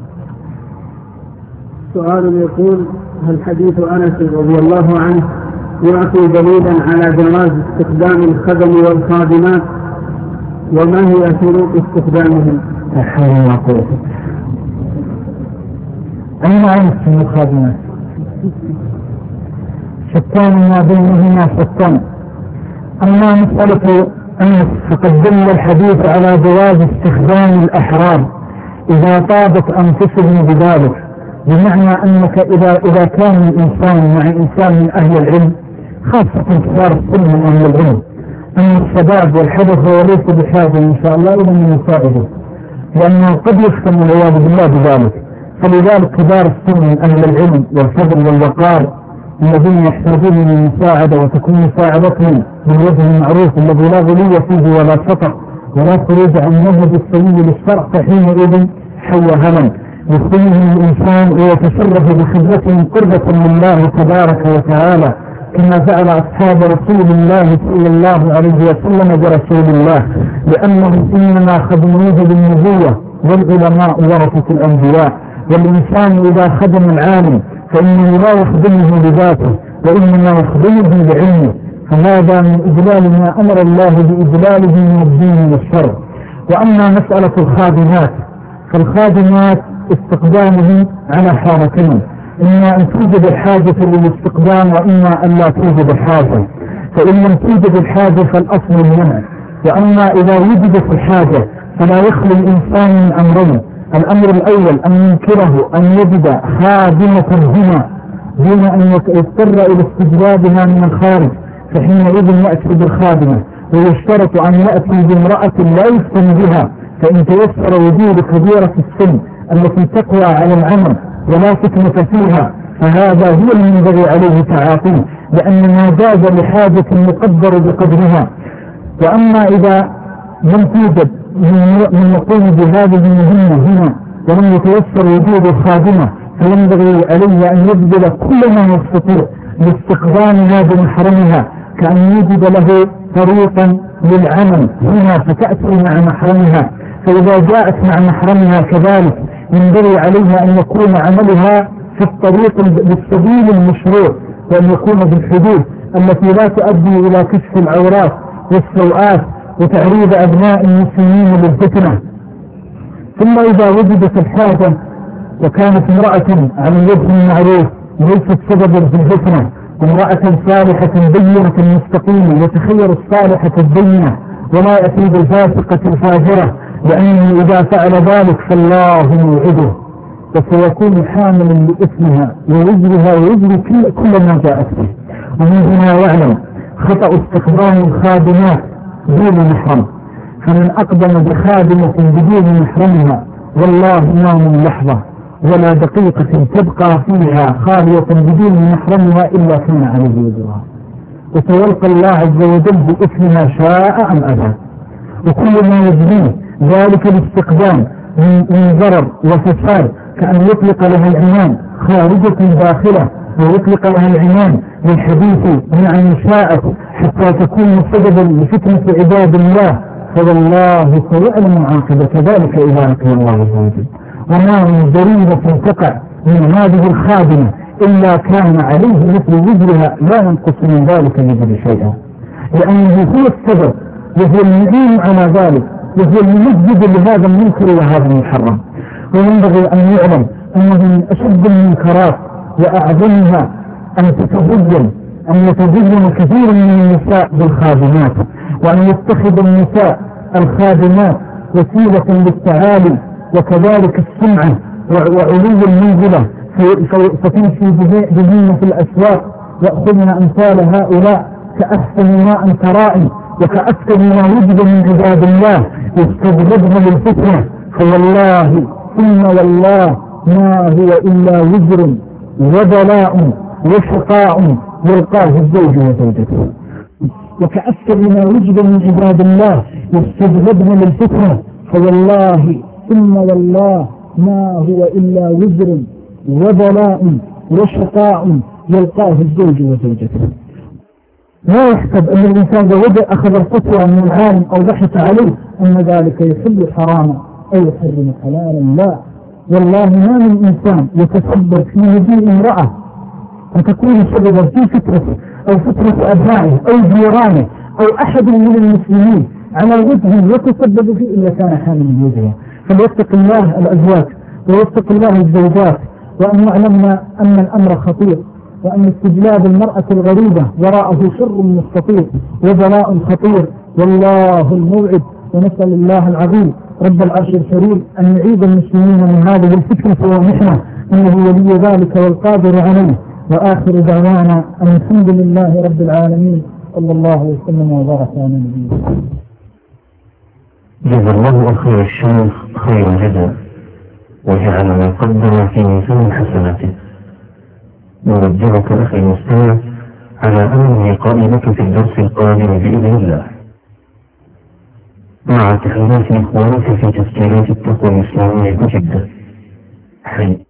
سؤال يقول: هل حديث أنس رضي الله عنه يعطي دليلا على جواز استخدام الخدم والخادمات؟ وما هي شروط استخدامهم؟ أين أنس من الخادمات؟ شتان ما بينهما شتان. أما مسألة أنس فقد دل الحديث على جواز استخدام الأحرار إذا طابت أنفسهم بذلك، بمعنى أنك إذا, إذا كان الإنسان مع إنسان من أهل العلم، خاصة كبار السن من أهل العلم، أن الشباب والحدث هو ليس بحاجة إن شاء الله إلى من يساعده، لأنه قد يفتن والعياذ بالله بذلك. فلذلك كبار السن من أهل العلم والفضل والوقار الذين يحتاجون من المساعدة، وتكون مساعدتهم بالوجه المعروف الذي لا غلو فيه ولا سطر ولا خروج عن منهج السوي للشرع، فحينئذ حي هما يخدمهم الإنسان ويتشرف بخدمتهم قربة لله تبارك وتعالى. كما فعل أصحاب رسول الله صلى الله عليه وسلم برسول الله، لأنهم إنما خدموه بالنبوة، والعلماء ورثة الأنبياء، والإنسان إذا خدم العالم فإنه لا يخدمه لذاته وإنما يخدمه بعلمه، فهذا من إجلال ما أمر الله بإجلاله من الدين والشرع. وأما مسألة الخادمات فالخادمات استخدامهم على حالتين، إما أن توجد الحاجة للاستخدام وإما أن لا توجد الحاجة، فإن لم توجد الحاجة فالأصل المنع. وأما إذا وجدت الحاجة فلا يخلو الإنسان من أمرين: الأمر الأول أن ينكره أن يجد خادمة هنا دون أن يضطر إلى استجلابها من الخارج، فحينئذ يأتي بالخادمة، ويشترط أن يأتي بامرأة لا يفتن بها، فإن تيسر وجود كبيرة السن التي تقوى على العمل ولا فتنة فيها فهذا هو المنبغي عليه تعاطيه، لأن ما جاز لحاجة مقدر بقدرها. وأما إذا لم توجد من يقوم بهذه المهمة هنا ولم يتيسر وجود الخادمة فينبغي عليه أن يبذل كل ما يستطيع لاستخدامها بمحرمها، كأن يجد له طريقا للعمل هنا فتأتي مع محرمها، فإذا جاءت مع محرمها كذلك ينبغي عليها أن يكون عملها في الطريق بالسبيل المشروع، وأن يكون بالحدود التي لا تؤدي إلى كشف العورات والسوءات وتعريض أبناء المسلمين للفتنة. ثم إذا وجدت الحاجة وكانت امرأة على الوجه المعروف ليست سببا في الفتنة، امرأة صالحة بينة مستقيمة يتخير الصالحة البينة ولا يأتي بالفاسقة الفاجرة، لأنه إذا فعل ذلك فالله موعده وسيكون حاملا لإثمها ووزرها ووزر كل, كل ما جاءت به. ومن هنا يعلم خطأ استخدام الخادمات دون محرم، فمن أقدم بخادمة بدون محرمها والله ما من لحظة ولا دقيقة تبقى فيها خالية بدون محرمها إلا كان عليه وزرها، وسيلقى الله عز وجل بإثمها شاء أم أبى. وكل ما يجريه ذلك الاستخدام من ضرر وفساد، كأن يطلق لها العنان خارجة داخلة ويطلق لها العنان للحديث مع النساء حتى تكون سببا لفتنة عباد الله، فوالله سيعلم عاقبة ذلك إذا لقي الله عز وجل. وما من جريمة تقع من هذه الخادمة إلا كان عليه مثل وزرها لا ينقص من ذلك وزر شيئا، لأنه هو السبب وهو المعين على ذلك وهو المسجد لهذا المنكر وهذا المحرم. وينبغي أن يعلم أنه من أشد المنكرات وأعظمها أن تتزين أن يتزين كثير من النساء بالخادمات، وأن يتخذ النساء الخادمات وسيلة للتعالي وكذلك السمعة وعلو المنزلة، فتمشي بهن في الأسواق يأخذن أمثال هؤلاء كأحسن ما أنت رائي وكأكثر ما وجد من عباد الله يستجلبن للفتنة، فوالله ثم والله ما هو إلا وزر وبلاء وشقاء يلقاه الزوج وزوجته، وكأكثر ما وجد من عباد الله يستجلبن للفتنة، فوالله ثم والله ما هو إلا وزر وبلاء وشقاء يلقاه الزوج وزوجته. لا يحسب أن الإنسان إذا وجد أخذ الفتوى من العالم أو بحث عليه أن ذلك يحل حراما أو يحرم حلالا، لا، والله ما من إنسان يتسبب في وجود امرأة أن تكون سببا في فترة أو فترة أبنائه أو جيرانه أو أحد من المسلمين على وجه يتسبب فيه إلا كان حاملا من وجهه. فليتق الله الأزواج ويتق الله الزوجات، وأن يعلمنا أن الأمر خطير، وأن استجلاب المرأة الغريبة وراءه شر مستطير وبلاء خطير، والله الموعد. ونسأل الله العظيم رب العرش الكريم أن يعيد المسلمين من هذه الفتنة والمحنة، إنه ولي ذلك والقادر عليه. وآخر دعوانا أن الحمد لله رب العالمين، صلى الله وسلم وبارك على نبينا. جزا الله خير الشيخ خير الجزاء وجعل ما قدم في ميزان حسناته. نرجعك أخي المستمع على أمر لقائك في الدرس القادم بإذن الله، مع تحديث إخوانك في تسجيلات التقوى الإسلامية بجدة. حي